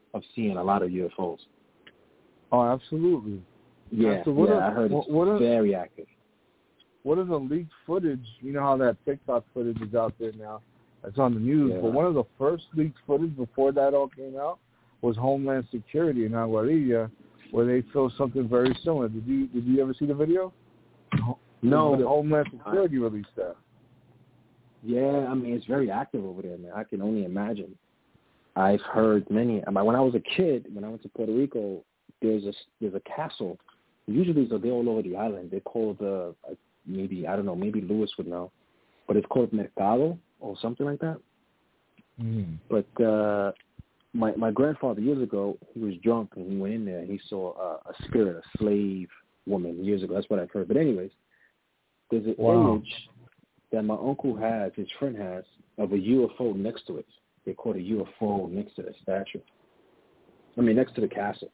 of seeing a lot of U F Os. Oh, absolutely. Yeah, so what yeah, are, I heard it's what are, very active. What are the leaked footage? You know how that TikTok footage is out there now. It's on the news. Yeah. But one of the first leaked footage before that all came out was Homeland Security in Aguadilla, where they filmed something very similar. Did you Did you ever see the video? No. But Homeland Security released that. Yeah, I mean, it's very active over there, man. I can only imagine. I've heard many. I mean, when I was a kid, when I went to Puerto Rico, there's a, there's a castle. Usually they're all over the island. They're called, uh, maybe, I don't know, maybe Lewis would know. But it's called Mercado or something like that. Mm. But uh, my my grandfather, years ago, he was drunk and he went in there and he saw uh, a spirit, a slave woman years ago. That's what I've heard. But anyways, there's an wow. image that my uncle has, his friend has, of a U F O next to it. They caught a U F O next to the statue. I mean, next to the castle.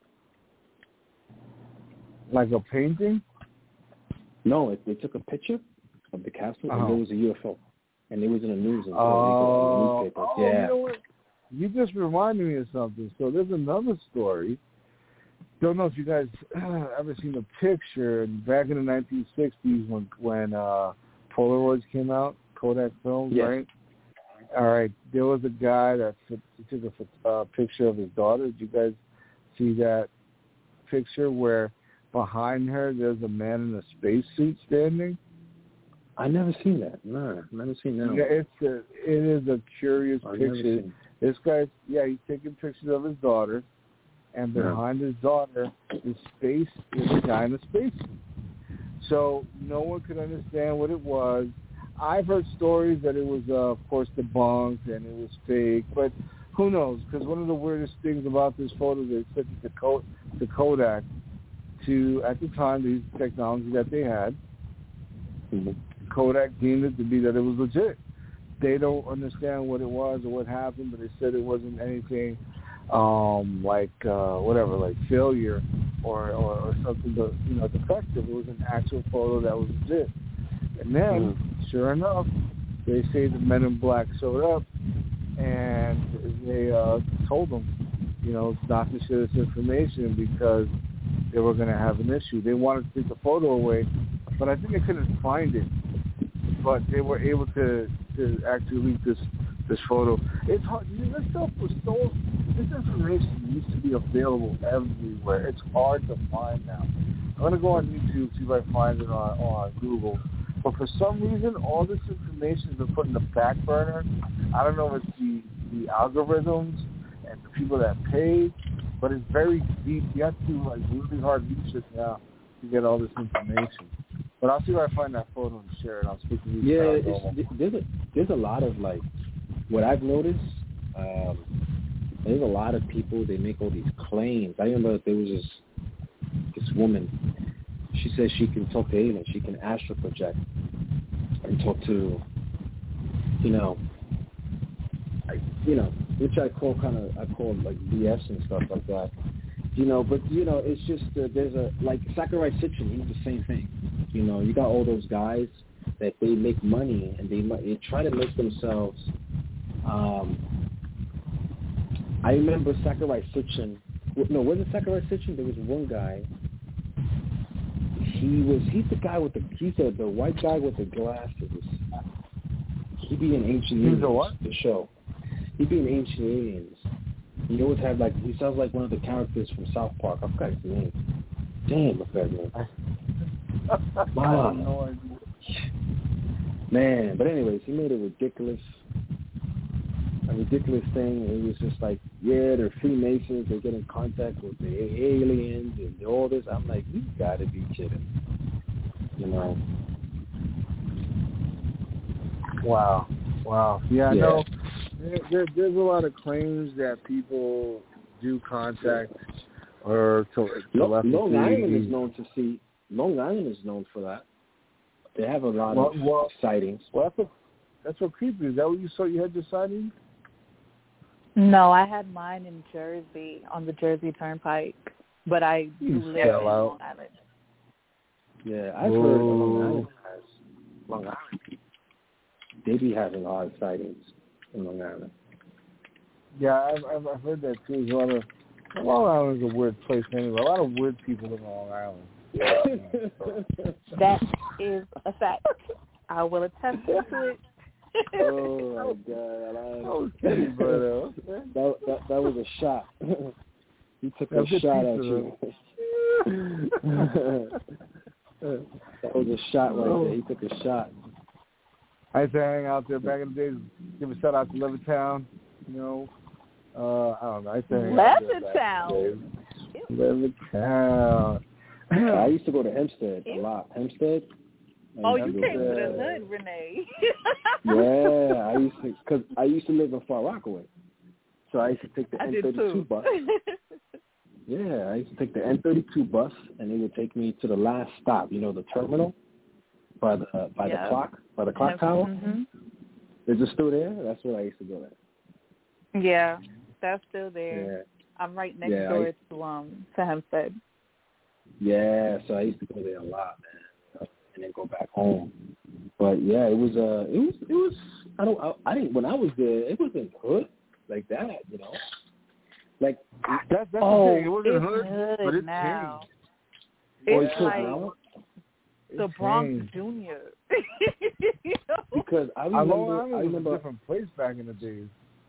Like a painting? No, it, they took a picture of the castle, oh. and there was a U F O. And it was in the news in Puerto oh. Rico, in the newspapers. Oh, yeah. You know what? You just reminded me of something. So there's another story. Don't know if you guys ever seen a picture back in the nineteen sixties when when uh, Polaroids came out, Kodak films, yes. right? All right. There was a guy that took a uh, picture of his daughter. Did you guys see that picture where behind her there's a man in a spacesuit standing? I never seen that. No, never seen that. Yeah, it's a, it is a curious I've picture. This guy, yeah, he's taking pictures of his daughter, and behind yeah. his daughter is space is a guy in a spacesuit. So no one could understand what it was. I've heard stories that it was, uh, of course, debunked and it was fake, but who knows? Because one of the weirdest things about this photo, they said that the, the Kodak to, at the time, the technology that they had, mm-hmm. Kodak deemed it to be that it was legit. They don't understand what it was or what happened, but they said it wasn't anything um, like, uh, whatever, like failure or, or, or something, to, you know, defective. It was an actual photo that was legit. And then, mm-hmm. sure enough, they say the Men in Black showed up and they uh, told them, you know, not to share this information because they were going to have an issue. They wanted to take the photo away, but I think they couldn't find it. But they were able to, to actually leak this this photo. It's hard. This stuff was so. This information used to be available everywhere. It's hard to find now. I'm gonna go on YouTube see if I find it on on Google. But for some reason, all this information has been put in the back burner. I don't know if it's the the algorithms and the people that pay, but it's very deep. You have to do like really hard research now to get all this information. But I'll see if I find that photo and share it. I'll speak to you. Yeah, it's, there's a there's a lot of like what I've noticed. Um, there's a lot of people. They make all these claims. I remember there was this this woman. She says she can talk to aliens. She can astral project and talk to, you know, I, you know, which I call kind of I call like B S and stuff like that. You know, but you know, it's just uh, there's a like Sakurai Sitchin. He's the same thing. You know, you got all those guys that they make money and they, they try to make themselves. Um, I remember Sakurai Sitchin. No, was it Sakurai Sitchin? There was one guy. He was. He's the guy with the. He's the, the white guy with the glasses. He be in Ancient Aliens. He's the what? The show. He be in Ancient Aliens. He always had like. He sounds like one of the characters from South Park. I forgot his name. Damn, I forgot his name. Wow. No idea. Man, but anyways, he made a ridiculous, a ridiculous thing. It was just like, yeah, they're Freemasons. They get in contact with the aliens and all this. I'm like, you got to be kidding, you know? Wow, wow. Yeah, I yeah. know. There, there, there's a lot of claims that people do contact or to, Long, Long Island is known to see. Long Island is known for that. They have a lot well, of well, sightings. Well, that's what, that's what creepy is. Is that what you saw? You had your sighting? No, I had mine in Jersey on the Jersey Turnpike, but I do live in Long Island. Yeah, I've Whoa. heard Long Island has Long Island people. They be having odd sightings in Long Island. Yeah, I've I've, I've heard that too. There's a lot of Long Island's a weird place anyway. A lot of weird people live on Long Island. Yeah. That is a fact. I will attest to it. Oh my God! I, Okay, but uh, that, that that was a shot. He took a That's shot a at you. That was a shot right there. He took a shot. I used to hang out there back in the days. Give a shout out to Levittown. You know, uh, I don't know. I used to hang out there back in the days. Levittown. I used to go to Hempstead a lot. Hempstead. Oh, you came to there. the hood, Renee. Yeah, I used to because I used to live in Far Rockaway, so I used to take the I N did thirty-two too. bus. Yeah, I used to take the N thirty-two bus, and it would take me to the last stop. You know, the terminal by the uh, by Yeah. the clock by the clock tower. Mm-hmm. Is it still there? That's where I used to go at. Yeah, that's still there. Yeah. I'm right next Yeah, door I- to um to Hempstead. Yeah, so I used to go there a lot, man, and then go back home. But yeah, it was uh, it was it was I don't I, I didn't when I was there, it wasn't hood like that, you know, like That's that's Oh, the thing. It wasn't it's hood, hood but it now. changed. oh, It's it's hood like now? the It Bronx changed. Junior. You know? Because I Uh, Long remember Island I was remember a different place back in the days.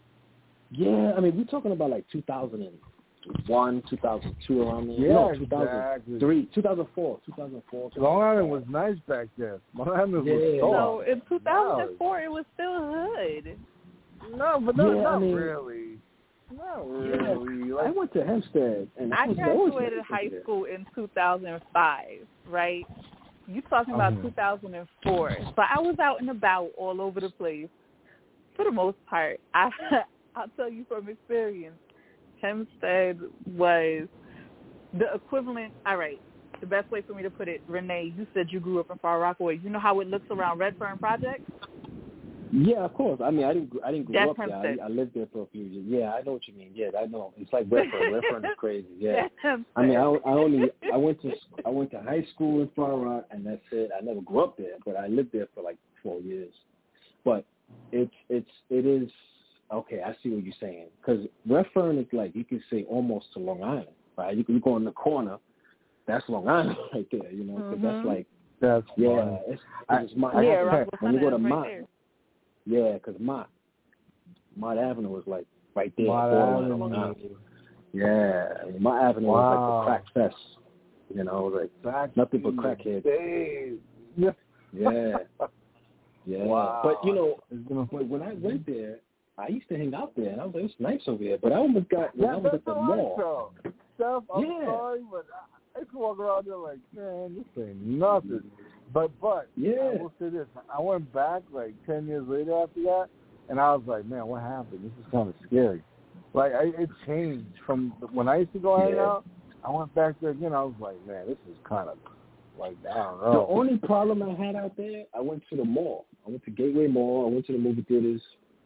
yeah, I mean we're talking about like two thousand one, two thousand two around there. Yeah, no, two thousand three, exactly. two thousand four, two thousand four. Long Island was nice back then. Long Island Yeah. was So soft. in two thousand four, it was still hood. No, but not, Yeah, not I mean- really. Not Yeah, really. I Like, went to Hempstead, and I was always graduated nice high there. school in two thousand five, right? You talking about Mhm. two thousand four. So I was out and about all over the place for the most part. I, I'll tell you from experience, Hempstead was the equivalent. All right, the best way for me to put it, Renee, you said you grew up in Far Rockaway. You know how it looks around Redfern Project? Yeah, of course. I mean, I didn't. I didn't grow That's up there. Hempstead. I, I lived there for a few years. Yeah, I know what you mean. Yeah, I know. It's like Redfern. Redfern is crazy. Yeah. That's Hempstead. I mean, I, I only I went to I went to high school in Far Rock, and that's it. I never grew up there, but I lived there for like four years. But it's it's it is okay. I see what you're saying, because Redfern is like, you can say almost to Long Island, right? You can go in the corner. That's Long Island right there, you know. Because Mhm. that's like that's yeah, fun. it's, I- it's my Yeah, when Roswell you go to Center is right Mott. there. Yeah, because Mott, Mott Avenue was like right there. Mott borderline Avenue. Long Island. Yeah, I mean, Mott Avenue was like Wow. the crack fest. You know, like Back nothing but in the crackheads. days. Yeah. Yeah, yeah. Wow. But you know, It's gonna- when, when I went there, I used to hang out there, and I was like, it's nice over here. But I almost got when I Yeah, was that's at the how I mall. felt. Steph, I'm Yeah. sorry, but I, I used to walk around there like, man, this ain't nothing. But, but, Yeah. I will say this. I went back like ten years later after that, and I was like, man, what happened? This is kind of scary. Like, I, it changed from when I used to go hang Yeah. out. I went back there again. I was like, man, this is kind of like, I don't The know. only problem I had out there, I went to the mall. I went to Gateway Mall. I went to the movie theaters,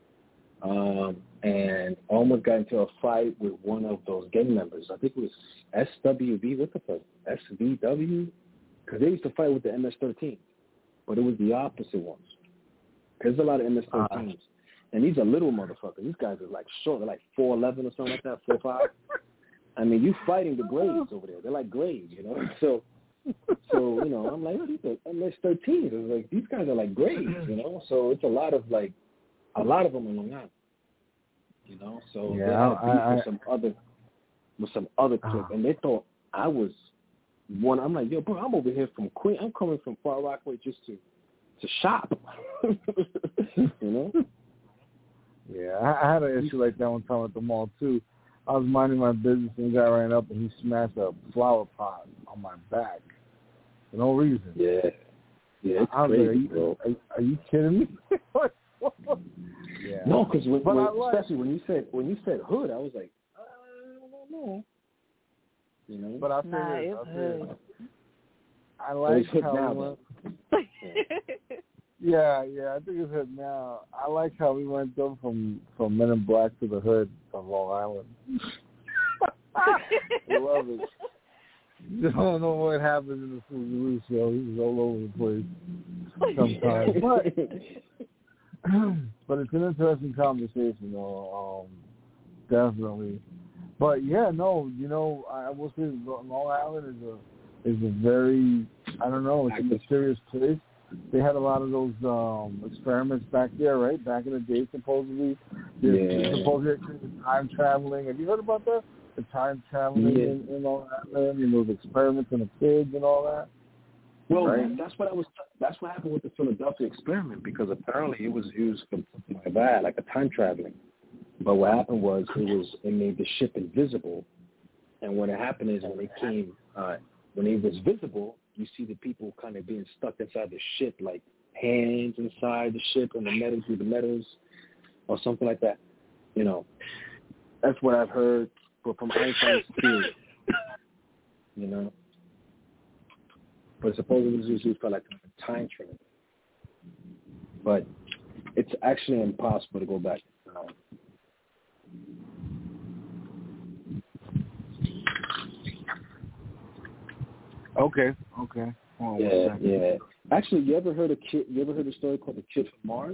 um, and I almost got into a fight with one of those gang members. I think it was S W V. What the fuck? S V W? Because they used to fight with the M S thirteen, but it was the opposite ones. There's a lot of M S thirteens, and these are little motherfuckers. These guys are like short. They're like four eleven or something like that, four five. I mean, you fighting the grades over there. They're like grades, you know. So, so you know, I'm like, oh, these are M S thirteens. It's like these guys are like grades, you know. So it's a lot of like, a lot of them are Long Island, you know. So Yeah, they had beef I- I- with some other, with some other clip, and they thought I was one. I'm like, yo, bro, I'm over here from Queen. I'm coming from Far Rockaway just to, to shop, you know. Yeah, I, I had an issue like that one time at the mall, too. I was minding my business, and the guy ran up, and he smashed a flower pot on my back for no reason. Yeah, yeah, it's I was crazy, like, are you, bro. are, are you kidding me? Yeah. No, because when, But when, I like- especially when you said when you said hood, I was like, uh, I don't know, you know. But I'll say Nah, this, it's I'll say hood. this. I But like it's hip how now, we went. though. Yeah, yeah, I think it's hit now. I like how we went though from from Men in Black to the hood of Long Island. I love it. You don't know what happens in the Suzy show. He's all over the place sometimes. But but it's an interesting conversation, though. Um, definitely. But yeah, no, you know, I will say Long Island is a is a very, I don't know, it's a mysterious place. They had a lot of those um, experiments back there, right? Back in the day, supposedly. Yeah. Supposedly time traveling. Have you heard about that? The time traveling yeah. in, in Long Island and those experiments and the kids and all that. Well, right? that's what I was. That's what happened with the Philadelphia experiment, because apparently it was used for something like that, like a time traveling. But what happened was it was it made the ship invisible, and what happened is when it came, uh, when it was visible, you see the people kind of being stuck inside the ship, like hands inside the ship and the metal through the metals, or something like that. You know, that's what I've heard from Einstein's theory. You know. But supposedly it was used for like a time travel. But it's actually impossible to go back to time. Okay, okay. Oh, yeah, yeah. Actually, you ever heard a kid? You ever heard a story called the Kid from Mars?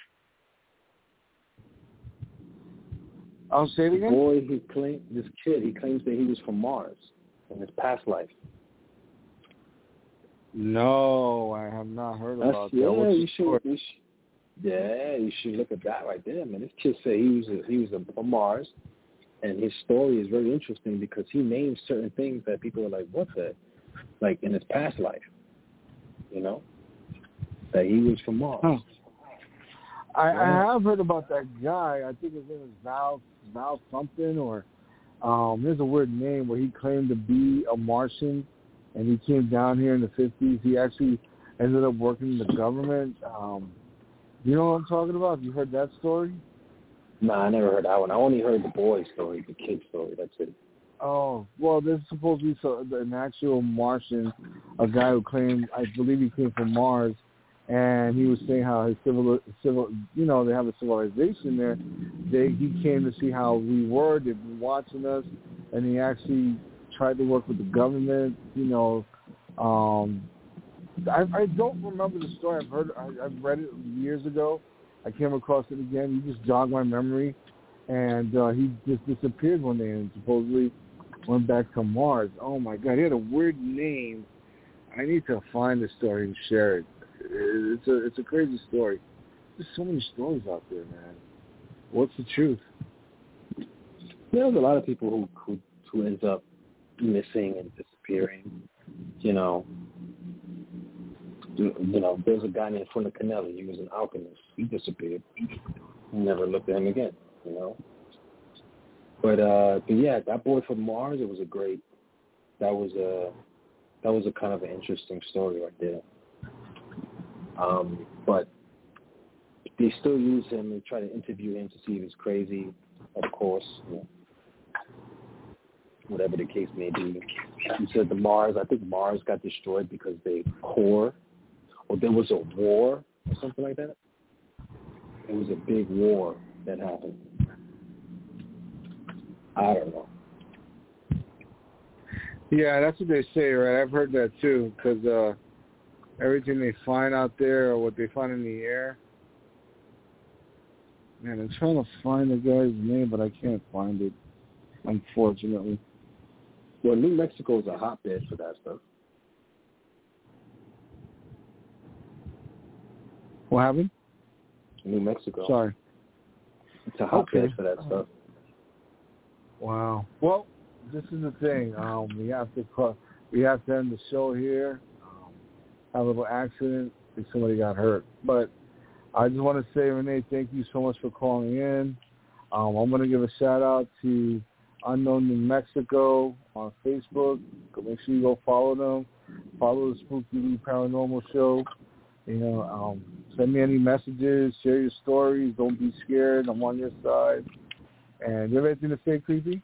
I'll say it again. The boy, he claimed this kid. He claims that he was from Mars in his past life. No, I have not heard That's, about yeah, that. Yeah, you should, you should. Yeah, you should look at that right there, man. This kid said he was a, he was a, from Mars, and his story is very interesting because he names certain things that people are like, "What's that?" Like in his past life, you know, that he was from Mars. Huh. I, yeah. I have heard about that guy. I think his name is Val Val something, or um, there's a weird name where he claimed to be a Martian. And he came down here in the fifties. He actually ended up working in the government. Um, you know what I'm talking about? Have you heard that story? No, I never heard that one. I only heard the boy story, the kid story. That's it. Oh, well, there's supposed to be so, an actual Martian, a guy who claimed, I believe he came from Mars, and he was saying how his civil, civil, you know, they have a civilization there. They, he came to see how we were. They've been watching us, and he actually tried to work with the government, you know. Um, I, I don't remember the story. I've heard, I, I've read it years ago. I came across it again. He just jogged my memory, and uh, he just disappeared one day and supposedly went back to Mars. Oh my God, he had a weird name. I need to find the story and share it. It's a, it's a crazy story. There's so many stories out there, man. What's the truth? There's a lot of people who who, who ends up missing and disappearing. You know, you, you know, there's a guy named Fuller Canelli. He was an alchemist. He disappeared. Never looked at him again. You know, but uh, but yeah, that boy from Mars. It was a great. That was a that was a kind of an interesting story right there. Um, but they still use him and try to interview him to see if he's crazy. Of course, you know, whatever the case may be. He said the Mars, I think Mars got destroyed because they core, or there was a war or something like that. It was a big war that happened. I don't know. Yeah, that's what they say, right? I've heard that too, because uh, everything they find out there or what they find in the air. Man, I'm trying to find the guy's name, but I can't find it, unfortunately. Well, New Mexico is a hotbed for that stuff. What happened? New Mexico. Sorry. It's a hotbed okay. for that stuff. Wow. Well, this is the thing. Um, we have to call, we have to end the show here. Um, had a little accident. I think somebody got hurt. But I just want to say, Renee, thank you so much for calling in. Um, I'm going to give a shout-out to Unknown New Mexico on Facebook. Make sure you go follow them. Follow the Spooky Lee Paranormal Show. You know, um, send me any messages. Share your stories. Don't be scared. I'm on your side. And you have anything to say, Creepy?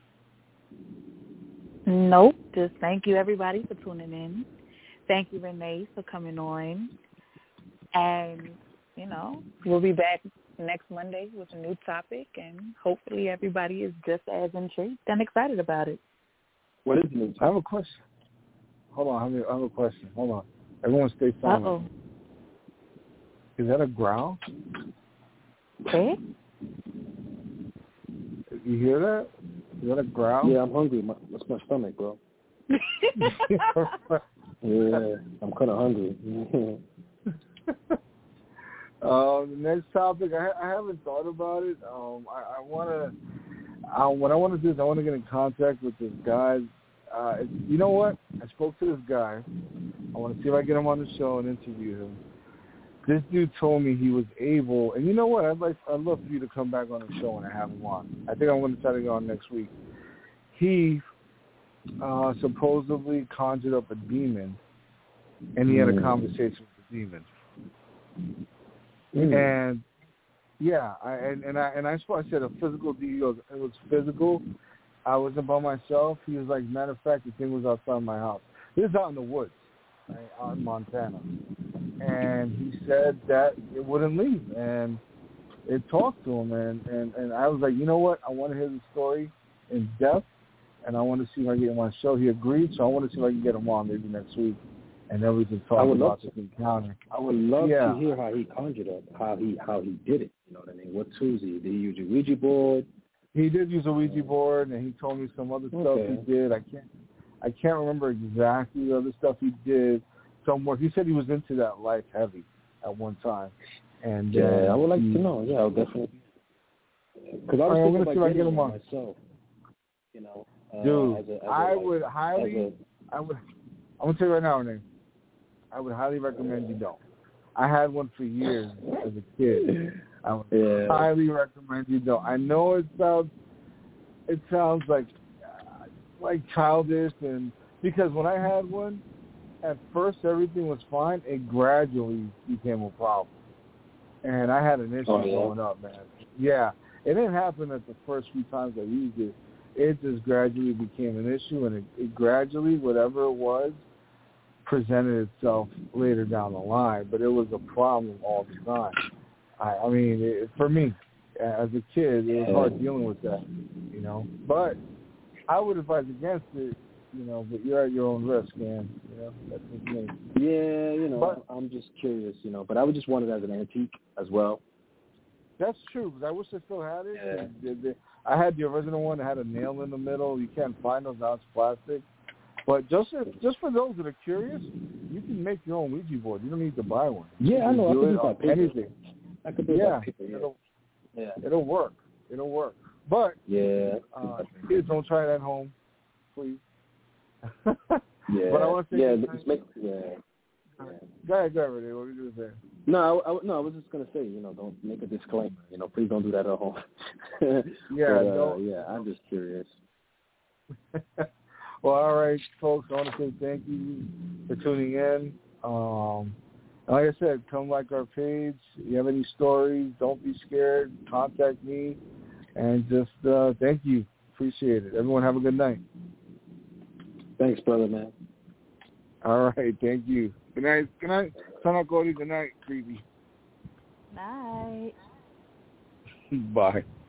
Nope. Just thank you, everybody, for tuning in. Thank you, Renee, for coming on. And, you know, we'll be back next Monday with a new topic, and hopefully everybody is just as intrigued and excited about it. What is the new topic? I have a question. Hold on. I have a, I have a question. Hold on. Everyone stay silent. Uh-oh. Is that a growl? Okay. You hear that? Is that a growl? Yeah, I'm hungry. My, that's my stomach, bro. Yeah, I'm kind of hungry. uh, the next topic, I, I haven't thought about it. Um, I, I want to, uh, what I want to do is I want to get in contact with this guy. Uh, you know what? I spoke to this guy. I want to see if I get him on the show and interview him. This dude told me he was able, and you know what? I'd like, I'd love for you to come back on the show and I have him on. I think I'm going to try to go on next week. He uh, supposedly conjured up a demon, and he had a conversation with the demon. Mm. And yeah, I, and and I and I swear I said a physical demon. He goes, it was physical. I wasn't by myself. He was like, matter of fact, the thing was outside my house. This is out in the woods, right, out in Montana. And he said that it wouldn't leave, and it talked to him, and, and, and I was like, you know what? I want to hear the story in depth, and I want to see if I can get him on the show. He agreed, so I want to see if I can get him on maybe next week, and then we can talk about this encounter. I would love yeah. to hear how he conjured up, how he how he did it. You know what I mean? What tools he did? Did he use a Ouija board? He did use a Ouija board, and he told me some other stuff Okay. he did. I can't, I can't remember exactly the other stuff he did. Some work. He said he was into that life heavy at one time. And yeah, uh, I would like he, to know. Yeah, I'll definitely. Because I was right, thinking about about getting him on myself. You know, uh, dude, as a, as a, I like, would highly, a, I would, I'm gonna tell you right now, Renee, I would highly recommend you don't. I had one for years as a kid. I would yeah. highly recommend you don't. I know it sounds, it sounds like, uh, like childish, and because when I had one, at first everything was fine. It gradually became a problem, and I had an issue oh, yeah. growing up, man. Yeah, it didn't happen at the first few times I used it. It just gradually became an issue, and it, it gradually, whatever it was, presented itself later down the line. But it was a problem all the time. I, I mean, it, for me, as a kid, it was hard dealing with that, you know. But I would advise against it. You know, but you're at your own risk, man. You know, that's just me. Yeah, you know, but, I'm just curious, you know, but I would just want it as an antique as well. That's true, because I wish I still had it. Yeah. The, the, I had the original one that had a nail in the middle. You can't find those now; it's plastic. But just just for those that are curious, you can make your own Ouija board. You don't need to buy one. Yeah, you I know. I do can it do on that paper. anything. I could do yeah, that paper. Yeah. It'll, yeah, it'll work. It'll work. But yeah, uh, kids, don't try it at home, please. yeah, but I want to say yeah, nice. make, yeah, yeah. Go ahead, go ahead, Renee. What were you going to say? No, I, I, no, I was just gonna say, you know, don't make a disclaimer. You know, please don't do that at home. yeah, but, uh, don't. yeah, I'm just curious. Well, all right, folks. I want to say thank you for tuning in. Um, like I said, come like our page. If you have any stories, don't be scared. Contact me, and just uh, thank you. Appreciate it. Everyone, have a good night. Thanks, brother, man. All right, thank you. Good night. Good night. Son of Cody. Good night, Creepy. Night. Bye.